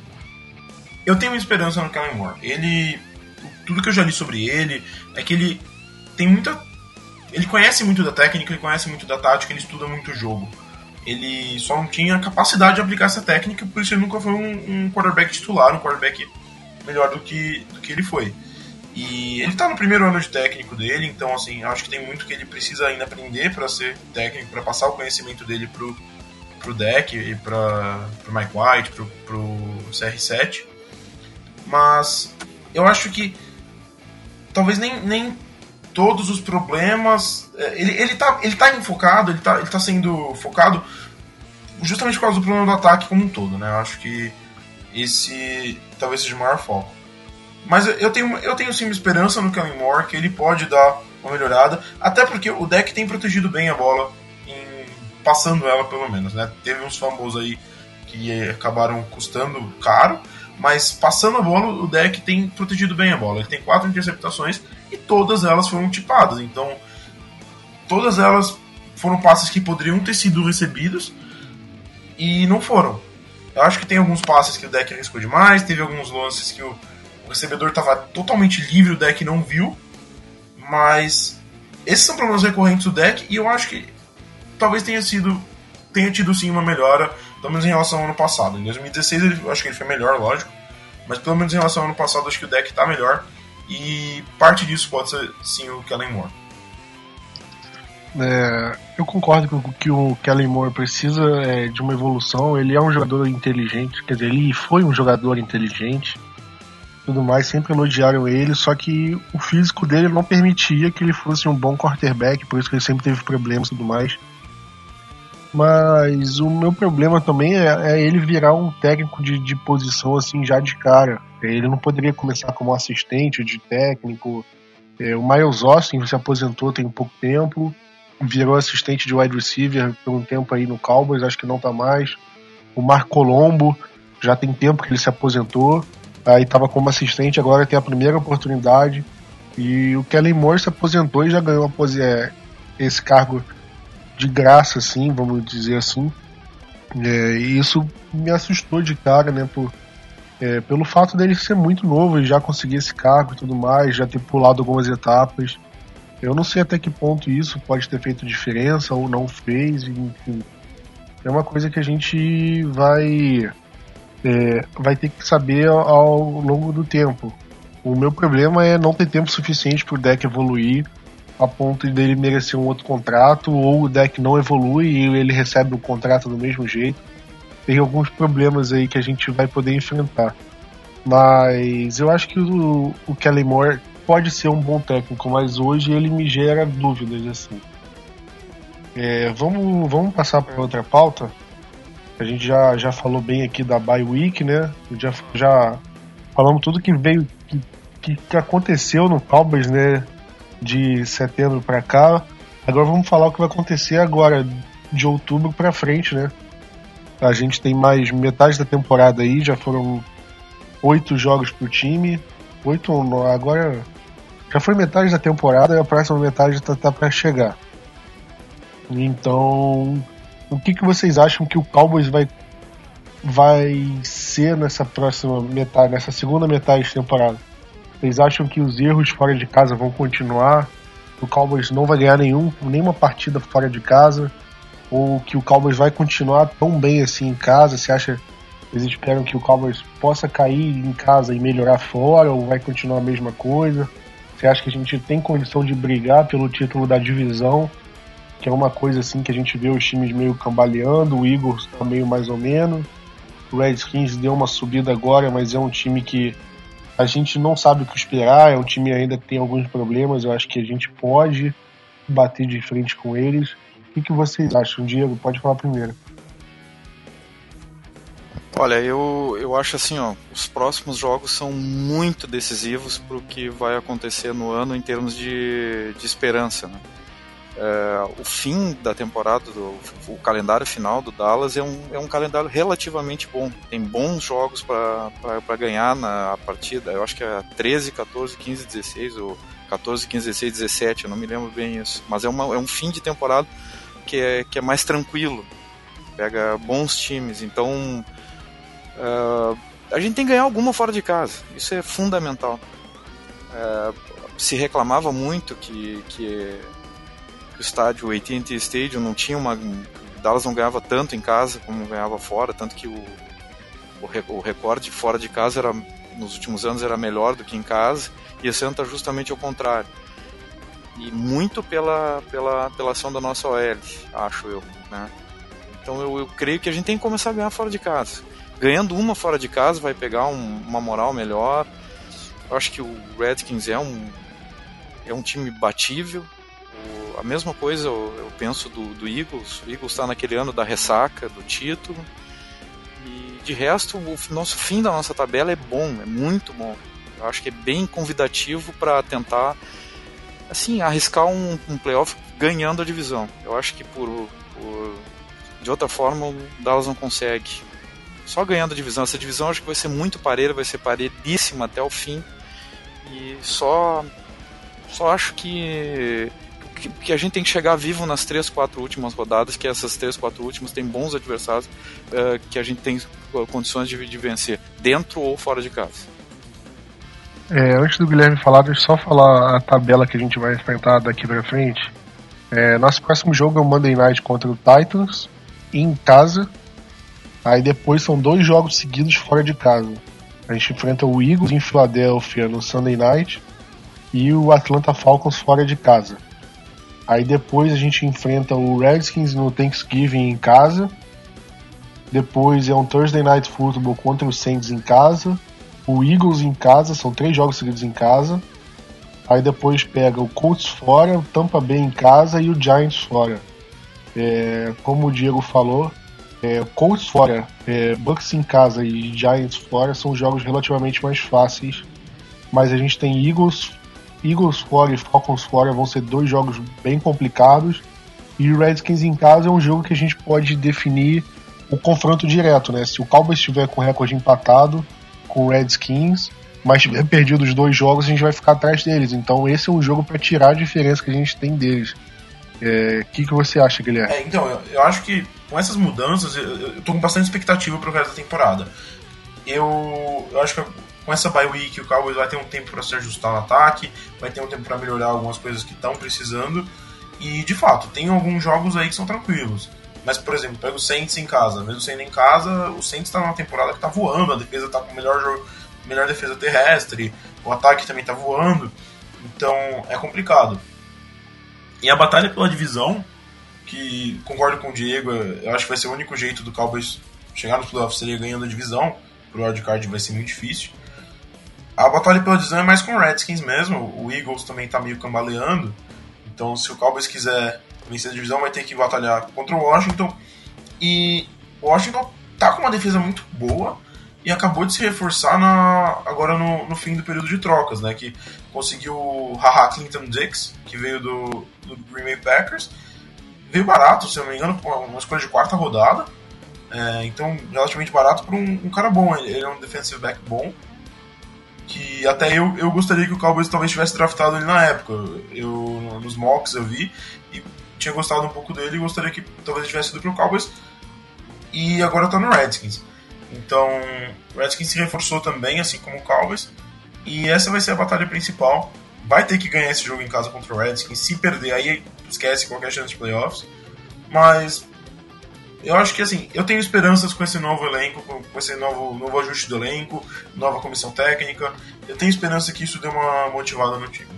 Speaker 5: eu tenho uma esperança no Kellen Moore. Ele, tudo que eu já li sobre ele é que ele tem muita, ele conhece muito da técnica, ele conhece muito da tática, ele estuda muito o jogo. Ele só não tinha a capacidade de aplicar essa técnica, por isso ele nunca foi um, um quarterback titular, um quarterback melhor do que, do que ele foi. E ele tá no primeiro ano de técnico dele, então assim, acho que tem muito que ele precisa ainda aprender para ser técnico, para passar o conhecimento dele pro, pro deck e para pro Mike White, pro, pro C R sete. Mas eu acho que talvez nem, nem todos os problemas... Ele, ele, tá, ele tá enfocado, ele tá, ele tá sendo focado justamente por causa do problema do ataque como um todo, né? Eu acho que esse talvez seja o maior foco. Mas eu tenho, eu tenho sim uma esperança no Kellen Moore, que ele pode dar uma melhorada, até porque o deck tem protegido bem a bola, em, passando ela pelo menos, né? Teve uns fumbles aí que acabaram custando caro, mas passando a bola, o deck tem protegido bem a bola. Ele tem quatro interceptações e todas elas foram tipadas, então todas elas foram passes que poderiam ter sido recebidos e não foram. Eu acho que tem alguns passes que o deck arriscou demais, teve alguns lances que o, o recebedor estava totalmente livre, o deck não viu, mas esses são problemas recorrentes do deck e eu acho que talvez tenha sido tenha tido sim uma melhora, pelo menos em relação ao ano passado. Em dois mil e dezesseis ele, eu acho que ele foi melhor, lógico, mas pelo menos em relação ao ano passado acho que o deck está melhor e parte disso pode ser sim o Kellen Moore.
Speaker 3: É, eu concordo que, que o Kellen Moore precisa é, de uma evolução. Ele é um jogador inteligente, quer dizer, ele foi um jogador inteligente, tudo mais, sempre elogiaram ele, só que o físico dele não permitia que ele fosse um bom quarterback, por isso que ele sempre teve problemas e tudo mais. Mas o meu problema também é, é ele virar um técnico de, de posição assim já de cara. Ele não poderia começar como assistente de técnico. É, o Miles Austin se aposentou tem pouco tempo, virou assistente de wide receiver por um tempo aí no Cowboys, acho que não tá mais. O Mark Colombo já tem tempo que ele se aposentou, aí tava como assistente, agora tem a primeira oportunidade. E o Kellen Moore se aposentou e já ganhou é, esse cargo de graça, assim, vamos dizer assim. É, e isso me assustou de cara, né, por, é, pelo fato dele ser muito novo e já conseguir esse cargo e tudo mais, já ter pulado algumas etapas. Eu não sei até que ponto isso pode ter feito diferença ou não fez, enfim. É uma coisa que a gente vai, é, vai ter que saber ao, ao longo do tempo. O meu problema é não ter tempo suficiente para o deck evoluir a ponto dele merecer um outro contrato, ou o deck não evolui e ele recebe o contrato do mesmo jeito. Tem alguns problemas aí que a gente vai poder enfrentar. Mas eu acho que o, o Kellen Moore pode ser um bom técnico, mas hoje ele me gera dúvidas, assim. É, vamos, vamos passar para outra pauta. A gente já, já falou bem aqui da bye week, né? Já, já falamos tudo que veio, que, que, que aconteceu no Cowboys, né? De setembro para cá. Agora vamos falar o que vai acontecer agora, de outubro para frente, né? A gente tem mais metade da temporada aí, já foram oito jogos pro time. Oito, agora já foi metade da temporada e a próxima metade tá, tá para chegar. Então, o que, que vocês acham que o Cowboys vai, vai ser nessa próxima metade, nessa segunda metade de temporada? Vocês acham que os erros fora de casa vão continuar? O Cowboys não vai ganhar nenhum, nenhuma partida fora de casa? Ou que o Cowboys vai continuar tão bem assim em casa? Você acha que eles esperam que o Cowboys possa cair em casa e melhorar fora? Ou vai continuar a mesma coisa? Você acha que a gente tem condição de brigar pelo título da divisão? Que é uma coisa assim que a gente vê os times meio cambaleando. O Eagles tá meio mais ou menos. O Redskins deu uma subida agora, mas é um time que a gente não sabe o que esperar, é um time ainda que tem alguns problemas, eu acho que a gente pode bater de frente com eles. O que, que vocês acham, Diego? Pode falar primeiro.
Speaker 4: Olha, eu, eu acho assim, ó, os próximos jogos são muito decisivos para o que vai acontecer no ano em termos de, de esperança, né? É, o fim da temporada, do, o calendário final do Dallas é um, é um calendário relativamente bom. Tem bons jogos para ganhar na partida. Eu acho que é treze, catorze, quinze, dezesseis, ou catorze, quinze, dezesseis, dezessete, eu não me lembro bem isso. Mas é, uma, é um fim de temporada que é, que é mais tranquilo. Pega bons times. Então, uh, a gente tem que ganhar alguma fora de casa. Isso é fundamental. Uh, se reclamava muito que... que o estádio A T and T Stadium não tinha uma... Dallas não ganhava tanto em casa como ganhava fora, tanto que o, o, o recorde fora de casa era, nos últimos anos era melhor do que em casa, e esse ano está justamente ao contrário. E muito pela, pela, pela ação da nossa O L, acho eu, né? Então eu, eu creio que a gente tem que começar a ganhar fora de casa. Ganhando uma fora de casa vai pegar um, uma moral melhor. Eu acho que o Redskins é um, é um time batível. O, a mesma coisa eu, eu penso do, do Eagles. O Eagles está naquele ano da ressaca, do título. E de resto, o nosso fim da nossa tabela é bom, é muito bom. Eu acho que é bem convidativo para tentar assim, arriscar um, um playoff ganhando a divisão. Eu acho que por, por de outra forma o Dallas não consegue. Só ganhando a divisão. Essa divisão eu acho que vai ser muito parelha, vai ser parelhíssima até o fim. E só só acho que, que que a gente tem que chegar vivo nas três, quatro últimas rodadas, que essas três, quatro últimas tem bons adversários uh, que a gente tem condições de, de vencer, dentro ou fora de casa.
Speaker 3: É, antes do Guilherme falar, deixa eu só falar a tabela que a gente vai enfrentar daqui pra frente. É, nosso próximo jogo é o Monday Night contra o Titans, em casa. Aí depois são dois jogos seguidos fora de casa. A gente enfrenta o Eagles em Filadélfia no Sunday Night e o Atlanta Falcons fora de casa. Aí depois a gente enfrenta o Redskins no Thanksgiving em casa. Depois é um Thursday Night Football contra o Saints em casa. O Eagles em casa, são três jogos seguidos em casa. Aí depois pega o Colts fora, o Tampa Bay em casa e o Giants fora. É, como o Diego falou, é, Colts fora, é, Bucks em casa e Giants fora são jogos relativamente mais fáceis. Mas a gente tem Eagles, Eagles fora e Falcons fora, vão ser dois jogos bem complicados. E o Redskins em casa é um jogo que a gente pode definir o confronto direto, né? Se o Cowboys estiver com o recorde empatado com o Redskins, mas tiver perdido os dois jogos, a gente vai ficar atrás deles. Então esse é um jogo para tirar a diferença que a gente tem deles. O é, que, que você acha, Guilherme?
Speaker 5: É, então, eu, eu acho que com essas mudanças, eu, eu tô com bastante expectativa pro resto da temporada. Eu, eu acho que com essa bye week o Cowboys vai ter um tempo para se ajustar no ataque, vai ter um tempo para melhorar algumas coisas que estão precisando. E, de fato, tem alguns jogos aí que são tranquilos. Mas, por exemplo, pega o Saints em casa. Mesmo sendo em casa, o Saints está numa temporada que está voando, a defesa está com o melhor jogo, melhor defesa terrestre, o ataque também está voando, então é complicado. E a batalha pela divisão, que concordo com o Diego, eu acho que vai ser o único jeito do Cowboys chegar nos playoffs, seria ganhando a divisão. Pro wildcard vai ser muito difícil. A batalha pela divisão é mais com o Redskins mesmo, o Eagles também está meio cambaleando, então se o Cowboys quiser vencer a divisão vai ter que batalhar contra o Washington. E o Washington tá com uma defesa muito boa e acabou de se reforçar na, agora no, no fim do período de trocas, né? Que conseguiu o Haha Clinton Dix, que veio do, do Green Bay Packers. Veio barato, se eu não me engano, uma escolha de quarta rodada. É, então, relativamente barato para um, um cara bom. Ele, ele é um defensive back bom. Que até eu, eu gostaria que o Cowboys talvez tivesse draftado ele na época. Eu, nos mocks eu vi e tinha gostado um pouco dele e gostaria que talvez ele tivesse ido pro Cowboys. E agora tá no Redskins. Então, o Redskins se reforçou também, assim como o Cowboys. E essa vai ser a batalha principal. Vai ter que ganhar esse jogo em casa contra o Redskins. Se perder, aí esquece qualquer chance de playoffs. Mas eu acho que, assim, eu tenho esperanças com esse novo elenco, com esse novo, novo ajuste do elenco, nova comissão técnica. Eu tenho esperança que isso dê uma motivada no time.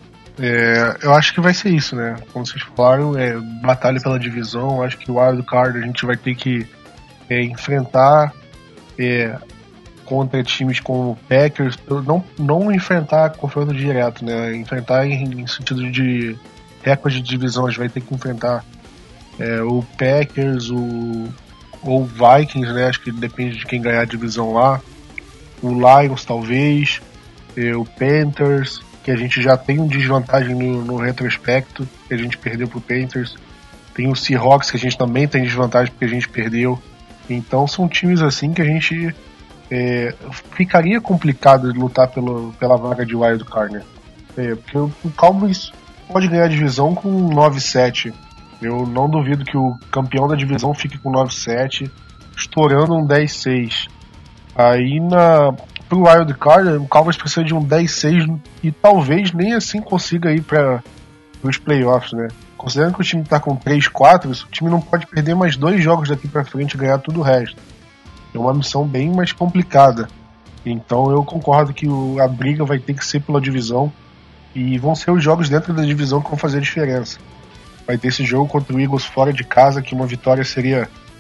Speaker 3: É, eu acho que vai ser isso, né? Como vocês falaram, é batalha pela divisão. Eu acho que o Wild Card a gente vai ter que é, enfrentar é, contra times como Packers, não, não enfrentar confronto direto, né? Enfrentar em, em sentido de recorde de divisão. A gente vai ter que enfrentar é, o Packers, o ou Vikings, né? Acho que depende de quem ganhar a divisão lá. O Lions, talvez, é, o Panthers, que a gente já tem um desvantagem no, no retrospecto, que a gente perdeu pro Panthers. Tem o Seahawks, que a gente também tem desvantagem porque a gente perdeu. Então são times assim que a gente é, ficaria complicado de lutar pelo, pela vaga de Wild Card, né? É, porque o, o Cowboys pode ganhar a divisão com nove sete. Eu não duvido que o campeão da divisão fique com nove sete, estourando um dez seis. Aí na... pro Wild Card, o Cowboys precisa de um dez seis e talvez nem assim consiga ir para os playoffs, né? Considerando que o time tá com três quatro, o time não pode perder mais dois jogos daqui para frente e ganhar tudo o resto. É uma missão bem mais complicada. Então eu concordo que o, a briga vai ter que ser pela divisão e vão ser os jogos dentro da divisão que vão fazer a diferença. Vai ter esse jogo contra o Eagles fora de casa, que uma vitória seria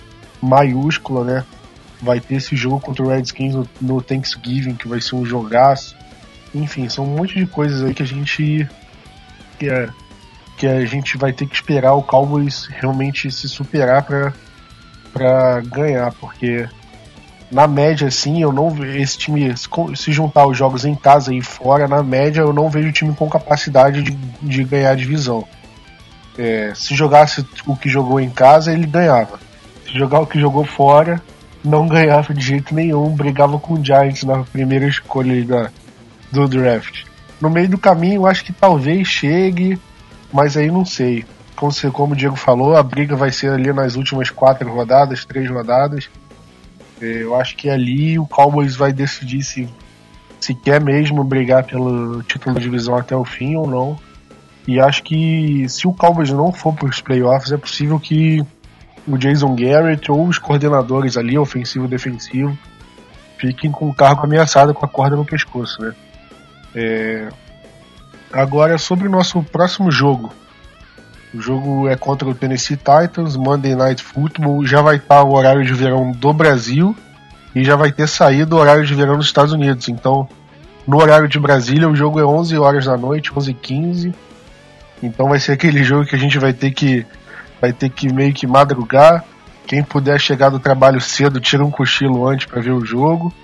Speaker 3: maiúscula, né? Vai ter esse jogo contra o Redskins no, no Thanksgiving, que vai ser um jogaço. Enfim, são um monte de coisas aí que a gente que, é, que a gente vai ter que esperar o Cowboys realmente se superar para para ganhar, porque na média, assim, eu não vejo esse time, se juntar os jogos em casa e fora, na média eu não vejo o time com capacidade de, de ganhar a divisão. É, se jogasse o que jogou em casa, ele ganhava. Se jogar o que jogou fora, não ganhava de jeito nenhum, brigava com o Giants na primeira escolha da, do draft. No meio do caminho, eu acho que talvez chegue, mas aí não sei. Como, como o Diego falou, a briga vai ser ali nas últimas quatro rodadas, três rodadas. Eu acho que ali o Cowboys vai decidir se, se quer mesmo brigar pelo título da divisão até o fim ou não. E acho que se o Cowboys não for para os playoffs, é possível que o Jason Garrett ou os coordenadores ali, ofensivo e defensivo, fiquem com o cargo ameaçado com a corda no pescoço, né? É... Agora, sobre o nosso próximo jogo. O jogo é contra o Tennessee Titans, Monday Night Football, já vai estar o horário de verão do Brasil e já vai ter saído o horário de verão dos Estados Unidos. Então, no horário de Brasília, o jogo é onze horas da noite, onze e quinze. Então vai ser aquele jogo que a gente vai ter que vai ter que meio que madrugar. Quem puder chegar do trabalho cedo, tira um cochilo antes para ver o jogo.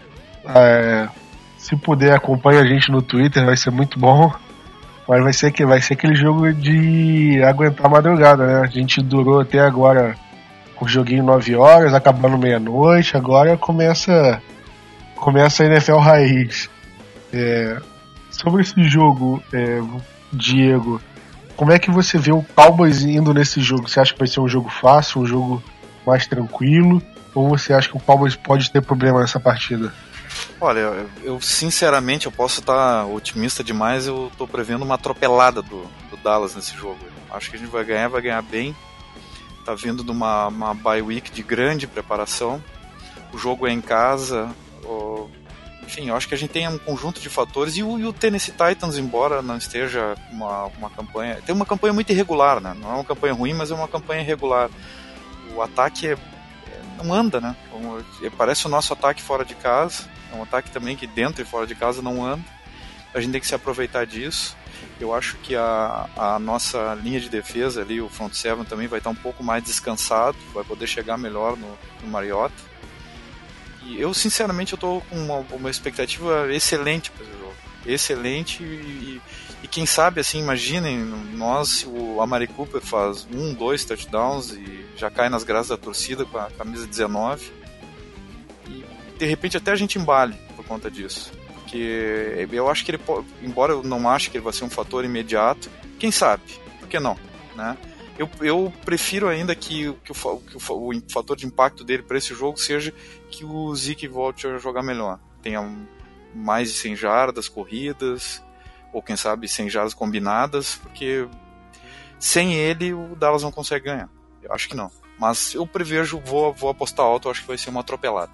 Speaker 3: É, se puder, acompanhe a gente no Twitter, vai ser muito bom. Mas vai ser, que, vai ser aquele jogo de aguentar a madrugada, né? A gente durou até agora com o joguinho nove horas, acabando meia-noite. Agora começa, começa a N F L raiz. É, sobre esse jogo, é, Diego, como é que você vê o Cowboys indo nesse jogo? Você acha que vai ser um jogo fácil, um jogo mais tranquilo? Ou você acha que o Cowboys pode ter problema nessa partida?
Speaker 4: Olha, eu, eu sinceramente, eu posso estar otimista demais, eu estou prevendo uma atropelada do, do Dallas nesse jogo. Acho que a gente vai ganhar, vai ganhar bem. Tá vindo de uma, uma bye week de grande preparação. O jogo é em casa. O, enfim, eu acho que a gente tem um conjunto de fatores. E o, e o Tennessee Titans, embora não esteja uma, uma campanha... Tem uma campanha muito irregular, né? Não é uma campanha ruim, mas é uma campanha irregular. O ataque é, é, não anda, né? Parece o nosso ataque fora de casa. É um ataque também que dentro e fora de casa não anda. A gente tem que se aproveitar disso. Eu acho que a, a nossa linha de defesa ali, o front seven também vai estar um pouco mais descansado, vai poder chegar melhor no, no Mariota. E eu, sinceramente, eu estou com uma, uma expectativa excelente para esse jogo. Excelente e, e quem sabe, assim, imaginem nós, se o Amari Cooper faz um, dois touchdowns e já cai nas graças da torcida com a camisa dezenove. De repente até a gente embale por conta disso, porque eu acho que ele, embora eu não ache que ele vai ser um fator imediato, quem sabe, por que não, né? Eu, eu prefiro ainda que, que, o, que o, o fator de impacto dele para esse jogo seja que o Zeke volte a jogar melhor, tenha mais de cem jardas corridas, ou quem sabe cem jardas combinadas, porque sem ele o Dallas não consegue ganhar, eu acho que não, mas eu prevejo, vou, vou apostar alto, eu acho que vai ser uma atropelada.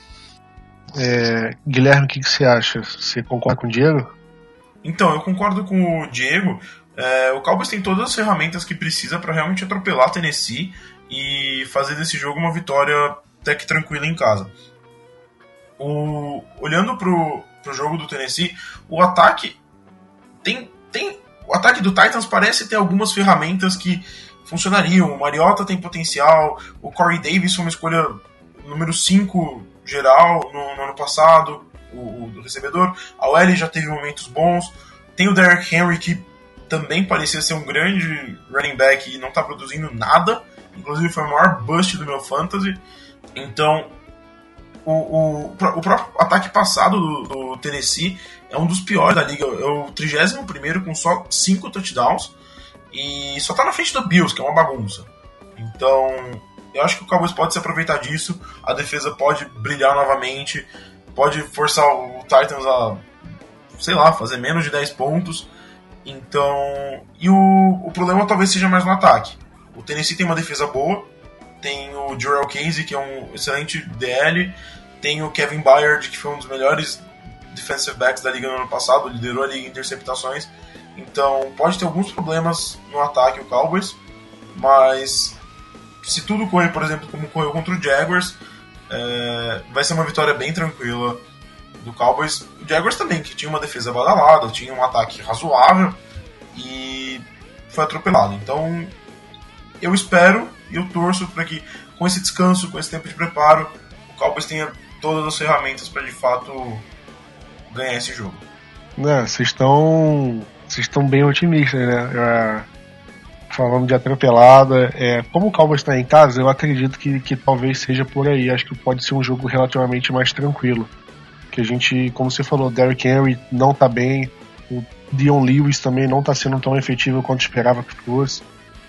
Speaker 3: É, Guilherme, o que, que você acha? Você concorda com o Diego?
Speaker 5: Então, eu concordo com o Diego. É, o Cowboys tem todas as ferramentas que precisa para realmente atropelar a Tennessee e fazer desse jogo uma vitória até que tranquila em casa. O, olhando pro, pro jogo do Tennessee, o ataque tem, tem o ataque do Titans parece ter algumas ferramentas que funcionariam. O Mariota tem potencial, o Corey Davis foi uma escolha número cinco geral no, no ano passado, o, o recebedor. A O L já teve momentos bons. Tem o Derrick Henry, que também parecia ser um grande running back e não está produzindo nada. Inclusive foi o maior bust do meu fantasy. Então, o, o, o próprio ataque passado do, do Tennessee é um dos piores da liga. É o trigésimo primeiro com só cinco touchdowns. E só está na frente do Bills, que é uma bagunça. Então, eu acho que o Cowboys pode se aproveitar disso, a defesa pode brilhar novamente, pode forçar o Titans a, sei lá, fazer menos de dez pontos. Então, e o, o problema talvez seja mais no ataque. O Tennessee tem uma defesa boa, tem o Jurel Casey, que é um excelente D L, tem o Kevin Byard, que foi um dos melhores defensive backs da liga no ano passado, liderou a liga em interceptações. Então, pode ter alguns problemas no ataque o Cowboys, mas se tudo correr, por exemplo, como correu contra o Jaguars, é, vai ser uma vitória bem tranquila do Cowboys. O Jaguars também, que tinha uma defesa badalada, tinha um ataque razoável e foi atropelado. Então eu espero e eu torço para que com esse descanso, com esse tempo de preparo, o Cowboys tenha todas as ferramentas para de fato ganhar esse jogo.
Speaker 3: É, vocês estão vocês estão bem otimistas, né? É, falando de atropelada, é, como o Cowboys está em casa, eu acredito que, que talvez seja por aí. Acho que pode ser um jogo relativamente mais tranquilo. Que a gente, como você falou, Derrick Henry não tá bem, o Dion Lewis também não tá sendo tão efetivo quanto esperava que fosse,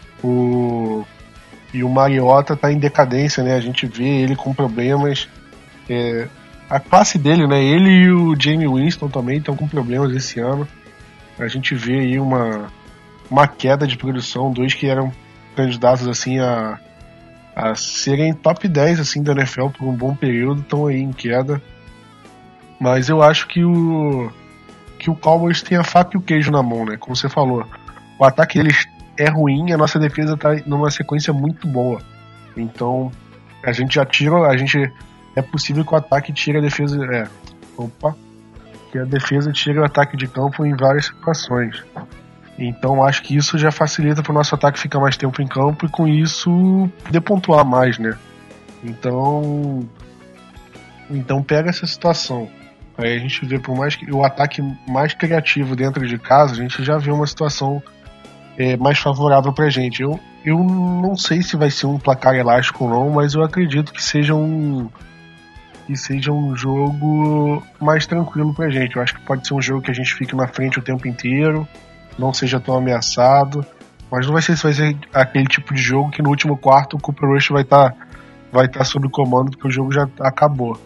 Speaker 3: o, e o Mariota tá em decadência, né? A gente vê ele com problemas, é, a classe dele, né? Ele e o Jameis Winston também estão com problemas esse ano. A gente vê aí uma, uma queda de produção, dois que eram candidatos assim a, a serem top dez assim, da N F L por um bom período, estão aí em queda. Mas eu acho que o que o Cowboys tem a faca e o queijo na mão, né? Como você falou, o ataque deles é ruim e a nossa defesa tá numa sequência muito boa. Então, a gente já tira, a gente é possível que o ataque tire a defesa, é, opa, que a defesa tire o ataque de campo em várias situações. Então, acho que isso já facilita para o nosso ataque ficar mais tempo em campo e com isso poder pontuar mais, né? Então, então pega essa situação. Aí a gente vê, por mais que o ataque mais criativo dentro de casa, a gente já vê uma situação é, mais favorável pra gente. Eu, eu não sei se vai ser um placar elástico ou não, mas eu acredito que seja um que seja um jogo mais tranquilo pra gente. Eu acho que pode ser um jogo que a gente fique na frente o tempo inteiro, não seja tão ameaçado, mas não vai ser se vai ser aquele tipo de jogo que no último quarto o Cooper Rush vai estar tá, vai tá sob comando porque o jogo já acabou.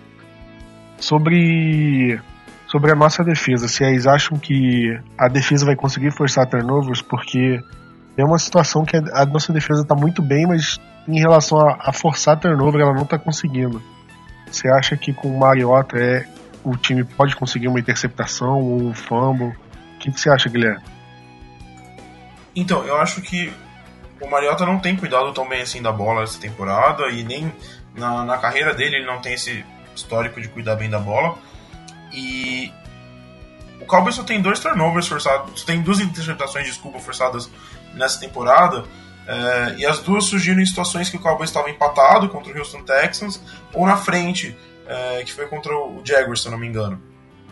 Speaker 3: Sobre, sobre a nossa defesa, se eles acham que a defesa vai conseguir forçar turnovers, porque é uma situação que a nossa defesa está muito bem, mas em relação a, a forçar turnover ela não está conseguindo. Você acha que com o Mariota é, o time pode conseguir uma interceptação ou um fumble? O que, que você acha, Guilherme?
Speaker 5: Então, eu acho que o Mariota não tem cuidado tão bem assim da bola essa temporada e nem na, na carreira dele ele não tem esse histórico de cuidar bem da bola. E o Cowboys só tem dois turnovers forçados, tem duas interceptações, desculpa, forçadas nessa temporada, é, e as duas surgiram em situações que o Cowboys estava empatado contra o Houston Texans ou na frente, é, que foi contra o Jaguars, se eu não me engano.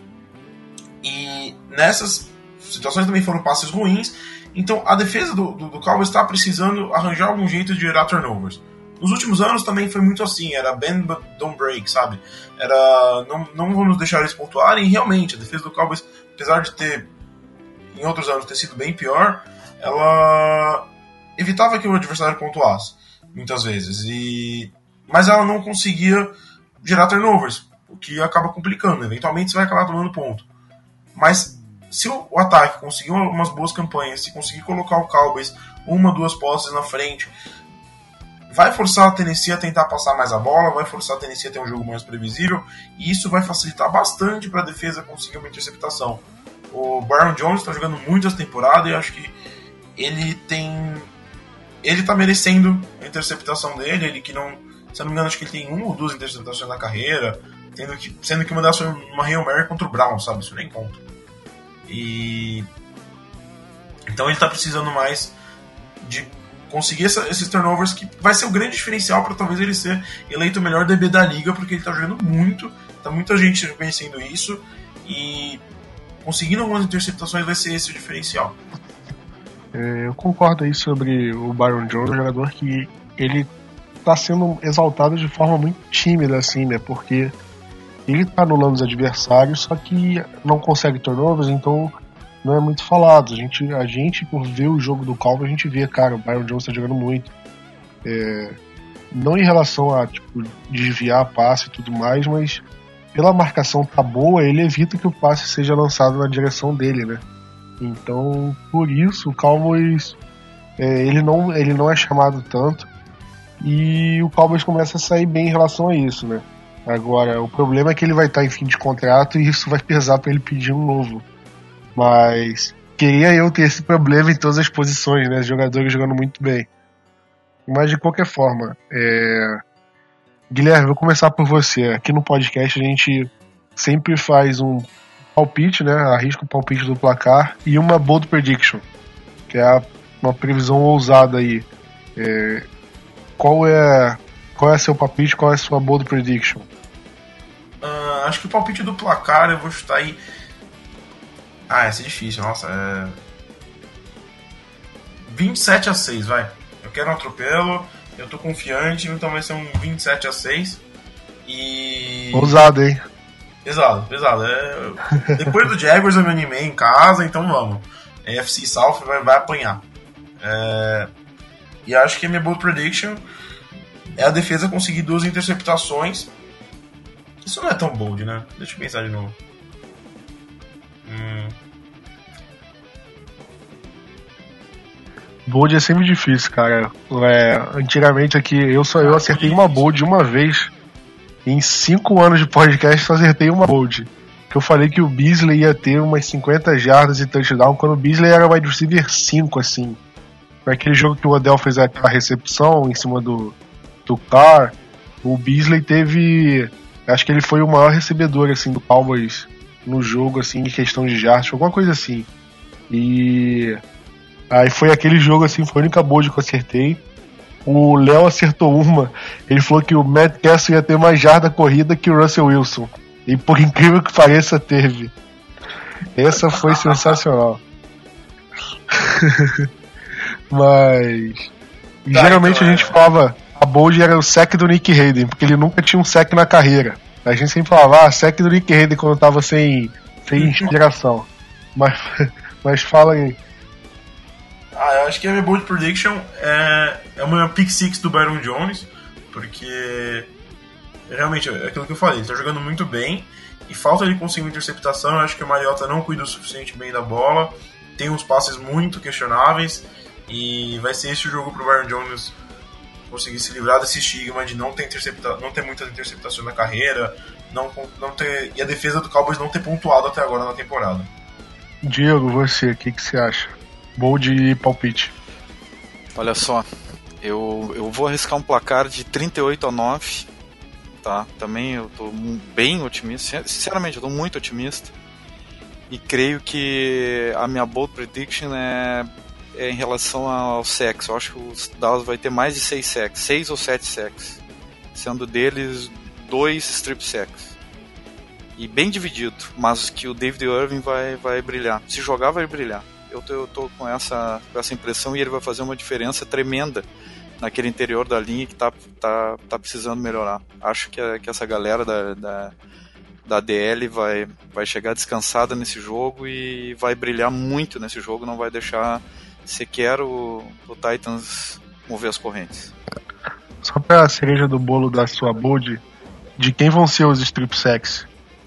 Speaker 5: E nessas situações também foram passes ruins. Então a defesa do, do, do Cowboys está precisando arranjar algum jeito de gerar turnovers. Nos últimos anos também foi muito assim, era bend but don't break, sabe? Era, não, não vamos deixar eles pontuarem, e realmente, a defesa do Cowboys, apesar de ter, em outros anos, ter sido bem pior, ela evitava que o adversário pontuasse, muitas vezes, e mas ela não conseguia gerar turnovers, o que acaba complicando, eventualmente você vai acabar tomando ponto. Mas se o, o ataque conseguir umas boas campanhas, se conseguir colocar o Cowboys uma, duas posses na frente, vai forçar a Tennessee a tentar passar mais a bola, vai forçar a Tennessee a ter um jogo mais previsível, e isso vai facilitar bastante para a defesa conseguir uma interceptação. O Byron Jones está jogando muito essa temporada e eu acho que ele tem... ele está merecendo a interceptação dele, ele que não... se eu não me engano, acho que ele tem uma ou duas interceptações na carreira, tendo que, sendo que uma delas foi uma Hail Mary contra o Brown, sabe? Isso nem conta. E... então ele está precisando mais de conseguir essa, esses turnovers, que vai ser o grande diferencial para talvez ele ser eleito o melhor D B da liga, porque ele está jogando muito, tá muita gente reconhecendo isso, e conseguindo algumas interceptações vai ser esse o diferencial.
Speaker 3: É, eu concordo aí sobre o Byron Jones, um jogador que ele está sendo exaltado de forma muito tímida, assim, né, porque ele está anulando os adversários, só que não consegue turnovers, então não é muito falado. A gente, a gente, por ver o jogo do Cowboys, a gente vê, cara, o Byron Jones tá jogando muito. É, não em relação a, tipo, desviar passe e tudo mais, mas pela marcação tá boa, ele evita que o passe seja lançado na direção dele, né? Então, por isso, o Cowboys, é, ele, não, ele não é chamado tanto, e o Cowboys começa a sair bem em relação a isso, né? Agora, o problema é que ele vai estar em fim de contrato e isso vai pesar para ele pedir um novo. Mas queria eu ter esse problema em todas as posições, né? Os jogadores jogando muito bem. Mas de qualquer forma, é... Guilherme, vou começar por você. Aqui no podcast a gente sempre faz um palpite, né? Arrisca o palpite do placar e uma bold prediction, que é uma previsão ousada aí. É... Qual é qual é seu palpite? Qual é a sua bold prediction?
Speaker 5: Uh, acho que o palpite do placar eu vou chutar aí. Ah, essa é difícil, nossa. É... vinte e sete a seis, vai. Eu quero um atropelo, eu tô confiante, então vai ser um vinte e sete a seis. E.
Speaker 3: Ousado, hein?
Speaker 5: Pesado, pesado. É... Depois do Jaguars eu me animei em casa, então vamos. A F C South vai, vai apanhar. É... E acho que a minha bold prediction é a defesa conseguir duas interceptações. Isso não é tão bold, né? Deixa eu pensar de novo. Hum.
Speaker 3: Bold é sempre difícil, cara. É, antigamente aqui eu só eu acertei uma bold uma vez. Em cinco anos de podcast só acertei uma bold. Que eu falei que o Beasley ia ter umas cinquenta jardas e touchdown, quando o Beasley era wide receiver cinco, assim. Foi aquele jogo que o Odell fez aquela recepção em cima do, do Carr. O Beasley teve... Acho que ele foi o maior recebedor, assim, do Cowboys no jogo, assim, em questão de jardas, alguma coisa assim. E... Aí foi aquele jogo, assim, foi a única bold que eu acertei. O Léo acertou uma. Ele falou que o Matt Castle ia ter mais jarda corrida que o Russell Wilson. E por incrível que pareça, teve. Essa foi sensacional. Mas... Tá, geralmente então, a gente é... falava... A bold era o sec do Nick Hayden, porque ele nunca tinha um sec na carreira. A gente sempre falava, ah, sec do Nick Hayden quando tava sem, sem inspiração. mas, mas fala aí.
Speaker 5: Ah, eu acho que a minha bold prediction é, é uma pick six do Byron Jones, porque realmente é aquilo que eu falei, ele tá jogando muito bem e falta ele conseguir uma interceptação. Eu acho que o Mariota não cuida o suficiente bem da bola, tem uns passes muito questionáveis e vai ser esse o jogo pro Byron Jones conseguir se livrar desse estigma de não ter, intercepta- não ter muitas interceptações na carreira, não, não ter, e a defesa do Cowboys não ter pontuado até agora na temporada.
Speaker 3: Diego, você, o que, que você acha? Bold e palpite.
Speaker 4: Olha só, eu, eu vou arriscar um placar de trinta e oito a nove, tá? Também eu tô bem otimista, sinceramente eu tô muito otimista, e creio que a minha bold prediction é em relação ao sacks. Eu acho que o Dallas vai ter mais de seis sacks, seis ou sete sacks, sendo deles dois strip sacks. E bem dividido, mas que o David Irving vai, vai brilhar. Se jogar, vai brilhar. Eu tô, eu tô com, essa, com essa impressão, e ele vai fazer uma diferença tremenda naquele interior da linha que tá, tá, tá precisando melhorar. Acho que, a, que essa galera da, da, da D L vai, vai chegar descansada nesse jogo e vai brilhar muito nesse jogo, não vai deixar sequer o, o Titans mover as correntes.
Speaker 3: Só pra cereja do bolo da sua bold, de quem vão ser os strip sacks?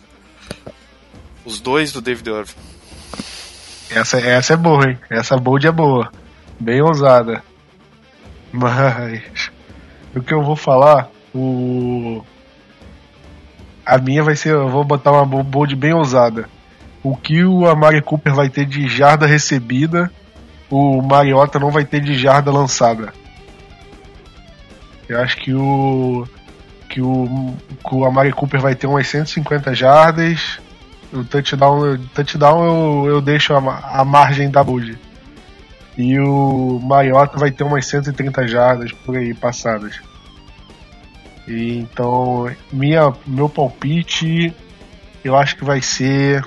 Speaker 4: Os dois do David Irving.
Speaker 3: Essa, essa é boa, hein? Essa bold é boa. Bem ousada. Mas o que eu vou falar, o... a minha vai ser, eu vou botar uma bold bem ousada. O que o Amari Cooper vai ter de jarda recebida, o Mariota não vai ter de jarda lançada. Eu acho que o que o, que o Amari Cooper vai ter umas cento e cinquenta jardas. O touchdown, touchdown eu, eu deixo a, a margem da bold. E o Mariota vai ter umas cento e trinta jardas por aí passadas. E então, minha, meu palpite, eu acho que vai ser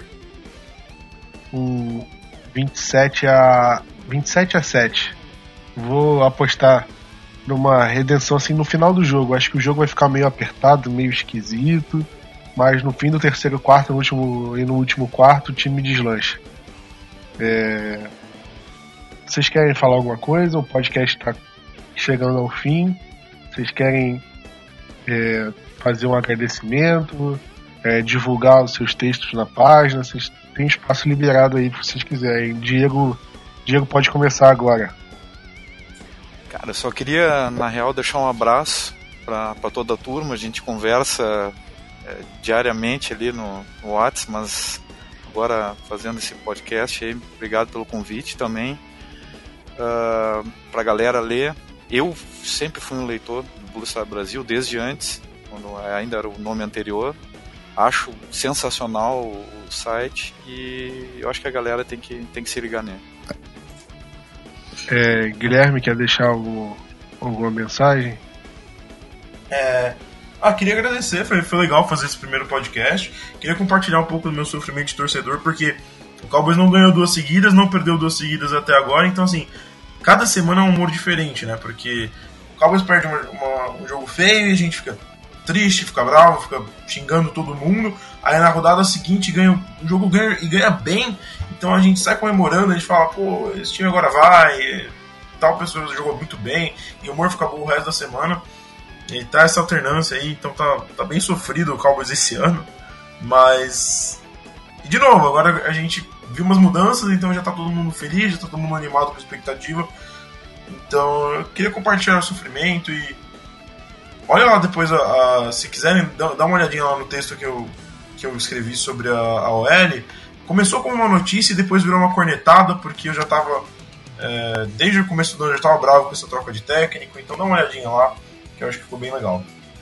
Speaker 3: um vinte e sete a sete. Vou apostar numa redenção assim no final do jogo. Acho que o jogo vai ficar meio apertado, meio esquisito, mas no fim do terceiro quarto no último, e no último quarto o time deslancha. É... Vocês querem falar alguma coisa? O podcast está chegando ao fim. Vocês querem é, fazer um agradecimento, é, divulgar os seus textos na página? Vocês têm espaço liberado aí, se vocês quiserem. Diego, Diego pode começar agora.
Speaker 4: Cara, eu só queria, na real, deixar um abraço para toda a turma. A gente conversa é, diariamente ali no, no WhatsApp, mas agora fazendo esse podcast aí, obrigado pelo convite também. Uh, pra galera ler, eu sempre fui um leitor do Blue Star Brasil, desde antes, quando ainda era o nome anterior. Acho sensacional o site e eu acho que a galera tem que, tem que se ligar nele.
Speaker 3: É, Guilherme, quer deixar algum, alguma mensagem?
Speaker 5: É... Ah, queria agradecer, foi, foi legal fazer esse primeiro podcast. Queria compartilhar um pouco do meu sofrimento de torcedor, porque o Cowboys não ganhou duas seguidas, não perdeu duas seguidas até agora, então assim, cada semana é um humor diferente, né? Porque o Cowboys perde uma, uma, um jogo feio e a gente fica triste, fica bravo, fica xingando todo mundo. Aí na rodada seguinte ganha um jogo ganha, e ganha bem, então a gente sai comemorando, a gente fala, pô, esse time agora vai, tal pessoa jogou muito bem, e o humor fica bom o resto da semana. E tá essa alternância aí, então tá, tá bem sofrido o Cowboys esse ano. Mas. E de novo, agora a gente viu umas mudanças, então já tá todo mundo feliz, já tá todo mundo animado com a expectativa. Então eu queria compartilhar o sofrimento e. Olha lá depois, a, a, se quiserem, dá, dá uma olhadinha lá no texto que eu, que eu escrevi sobre a, a O L. Começou como uma notícia e depois virou uma cornetada, porque eu já tava. É, desde o começo do ano eu já tava bravo com essa troca de técnico, então dá uma olhadinha lá, que eu acho que ficou bem legal.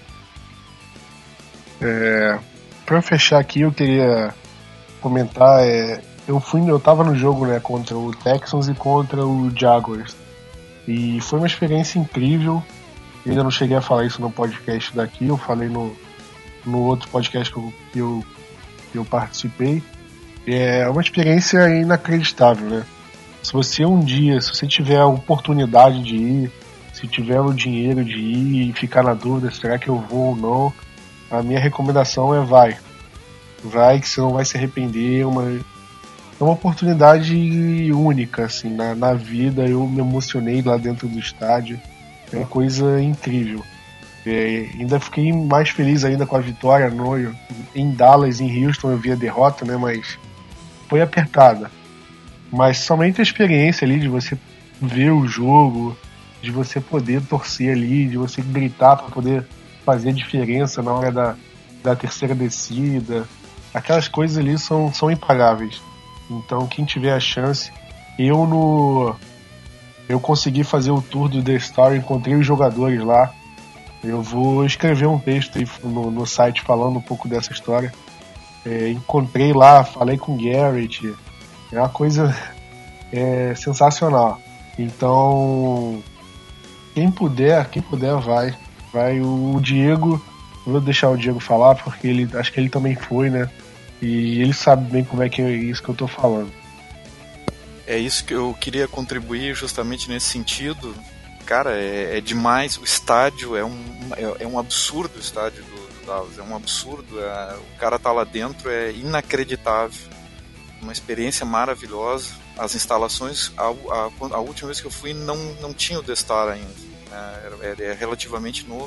Speaker 3: É, para fechar aqui, eu queria comentar, é, eu fui, eu tava no jogo, né, contra o Texans e contra o Jaguars, e foi uma experiência incrível. Eu ainda não cheguei a falar isso no podcast daqui, eu falei no, no outro podcast que eu, que eu, que eu participei. É uma experiência inacreditável, né? Se você um dia, se você tiver a oportunidade de ir, se tiver o dinheiro de ir e ficar na dúvida, será que eu vou ou não, a minha recomendação é vai. Vai, que você não vai se arrepender. É uma, é uma oportunidade única, assim, na, na vida. Eu me emocionei lá dentro do estádio. É uma coisa incrível. É, ainda fiquei mais feliz ainda com a vitória no, em Dallas, em Houston. Eu vi a derrota, né, mas foi apertada. Mas somente a experiência ali de você ver o jogo, de você poder torcer ali, de você gritar para poder fazer diferença na hora da, da terceira descida, aquelas coisas ali são, são impagáveis. Então quem tiver a chance, eu no eu consegui fazer o tour do The Star, encontrei os jogadores lá, eu vou escrever um texto aí no, no site falando um pouco dessa história. É, encontrei lá, falei com o Garrett, é uma coisa é, sensacional. Então quem puder, quem puder vai. Vai o Diego, vou deixar o Diego falar, porque ele, acho que ele também foi, né? E ele sabe bem como é que é isso que eu tô falando.
Speaker 4: É isso que eu queria contribuir justamente nesse sentido. Cara, é, é demais. O estádio é um, é, é um absurdo, o estádio do, do Dallas. É um absurdo. É, o cara tá lá dentro, é inacreditável. Uma experiência maravilhosa. As instalações, a, a, a última vez que eu fui, não, não tinha o The Star ainda. É, é relativamente novo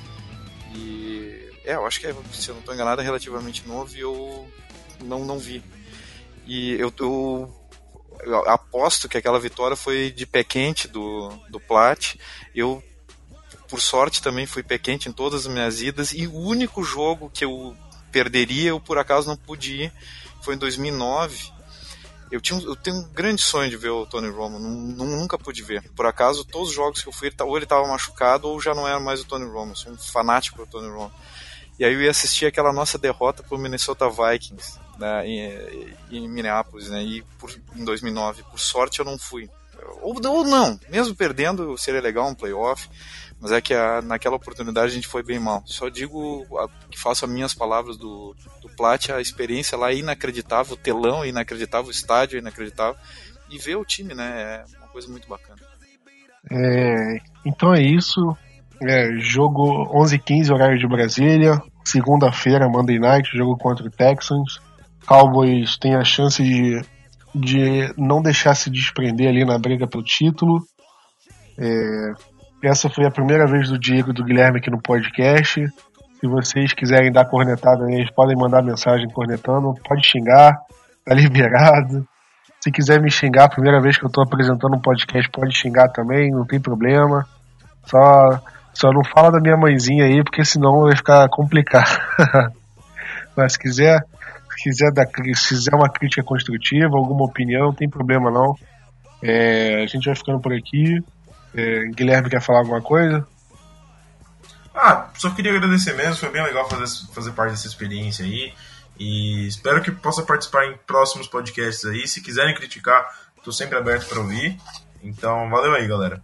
Speaker 4: e é, eu acho que é, se eu não estou enganado, é relativamente novo e eu não, não vi. E eu, eu, eu aposto que aquela vitória foi de pé quente do, do Platt. Eu, por sorte, também fui pé quente em todas as minhas idas, e o único jogo que eu perderia, eu por acaso não pude ir, foi em dois mil e nove. Eu, tinha, eu tenho um grande sonho de ver o Tony Romo, nunca pude ver. Por acaso, todos os jogos que eu fui, ou ele estava machucado, ou já não era mais o Tony Romo. Eu sou um fanático do Tony Romo. E aí eu ia assistir aquela nossa derrota pro Minnesota Vikings, né, em, em Minneapolis, né, e por, em dois mil e nove. Por sorte eu não fui. Ou, ou não, mesmo perdendo, seria legal um playoff, mas é que a, naquela oportunidade a gente foi bem mal. Só digo a, que faço as minhas palavras do, do Platt, a experiência lá é inacreditável, o telão é inacreditável, o estádio é inacreditável, e ver o time, né, é uma coisa muito bacana.
Speaker 3: É, então é isso. É, jogo onze e quinze, horário de Brasília. Segunda-feira, Monday Night, jogo contra o Texans. Cowboys tem a chance de, de não deixar se desprender ali na briga pelo título. É, essa foi a primeira vez do Diego e do Guilherme aqui no podcast. Se vocês quiserem dar cornetada neles, podem mandar mensagem cornetando. Pode xingar, tá liberado. Se quiser me xingar, a primeira vez que eu tô apresentando um podcast, pode xingar também, não tem problema. Só, só não fala da minha mãezinha aí, porque senão vai ficar complicado. Mas se quiser, se quiser, dar, se quiser uma crítica construtiva, alguma opinião, não tem problema não. É, a gente vai ficando por aqui. É, Guilherme quer falar alguma coisa?
Speaker 5: Ah, só queria agradecer mesmo, foi bem legal fazer, fazer parte dessa experiência aí. E espero que possa participar em próximos podcasts aí. Se quiserem criticar, tô sempre aberto para ouvir. Então, valeu aí, galera.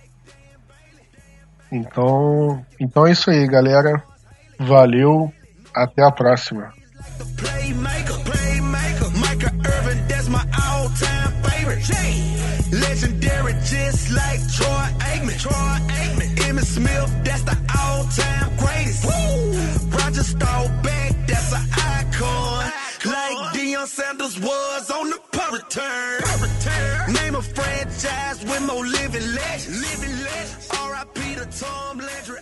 Speaker 3: Então, então é isso aí, galera. Valeu, até a próxima.
Speaker 6: Legendary, just like Troy Aikman. Troy Aikman. Emmitt Smith, that's the all-time greatest. Woo! Roger Staubach, that's an icon. icon. Like Deion Sanders was on the punt return. Name a franchise with more living legends. Living legends. R I P to Tom Landry.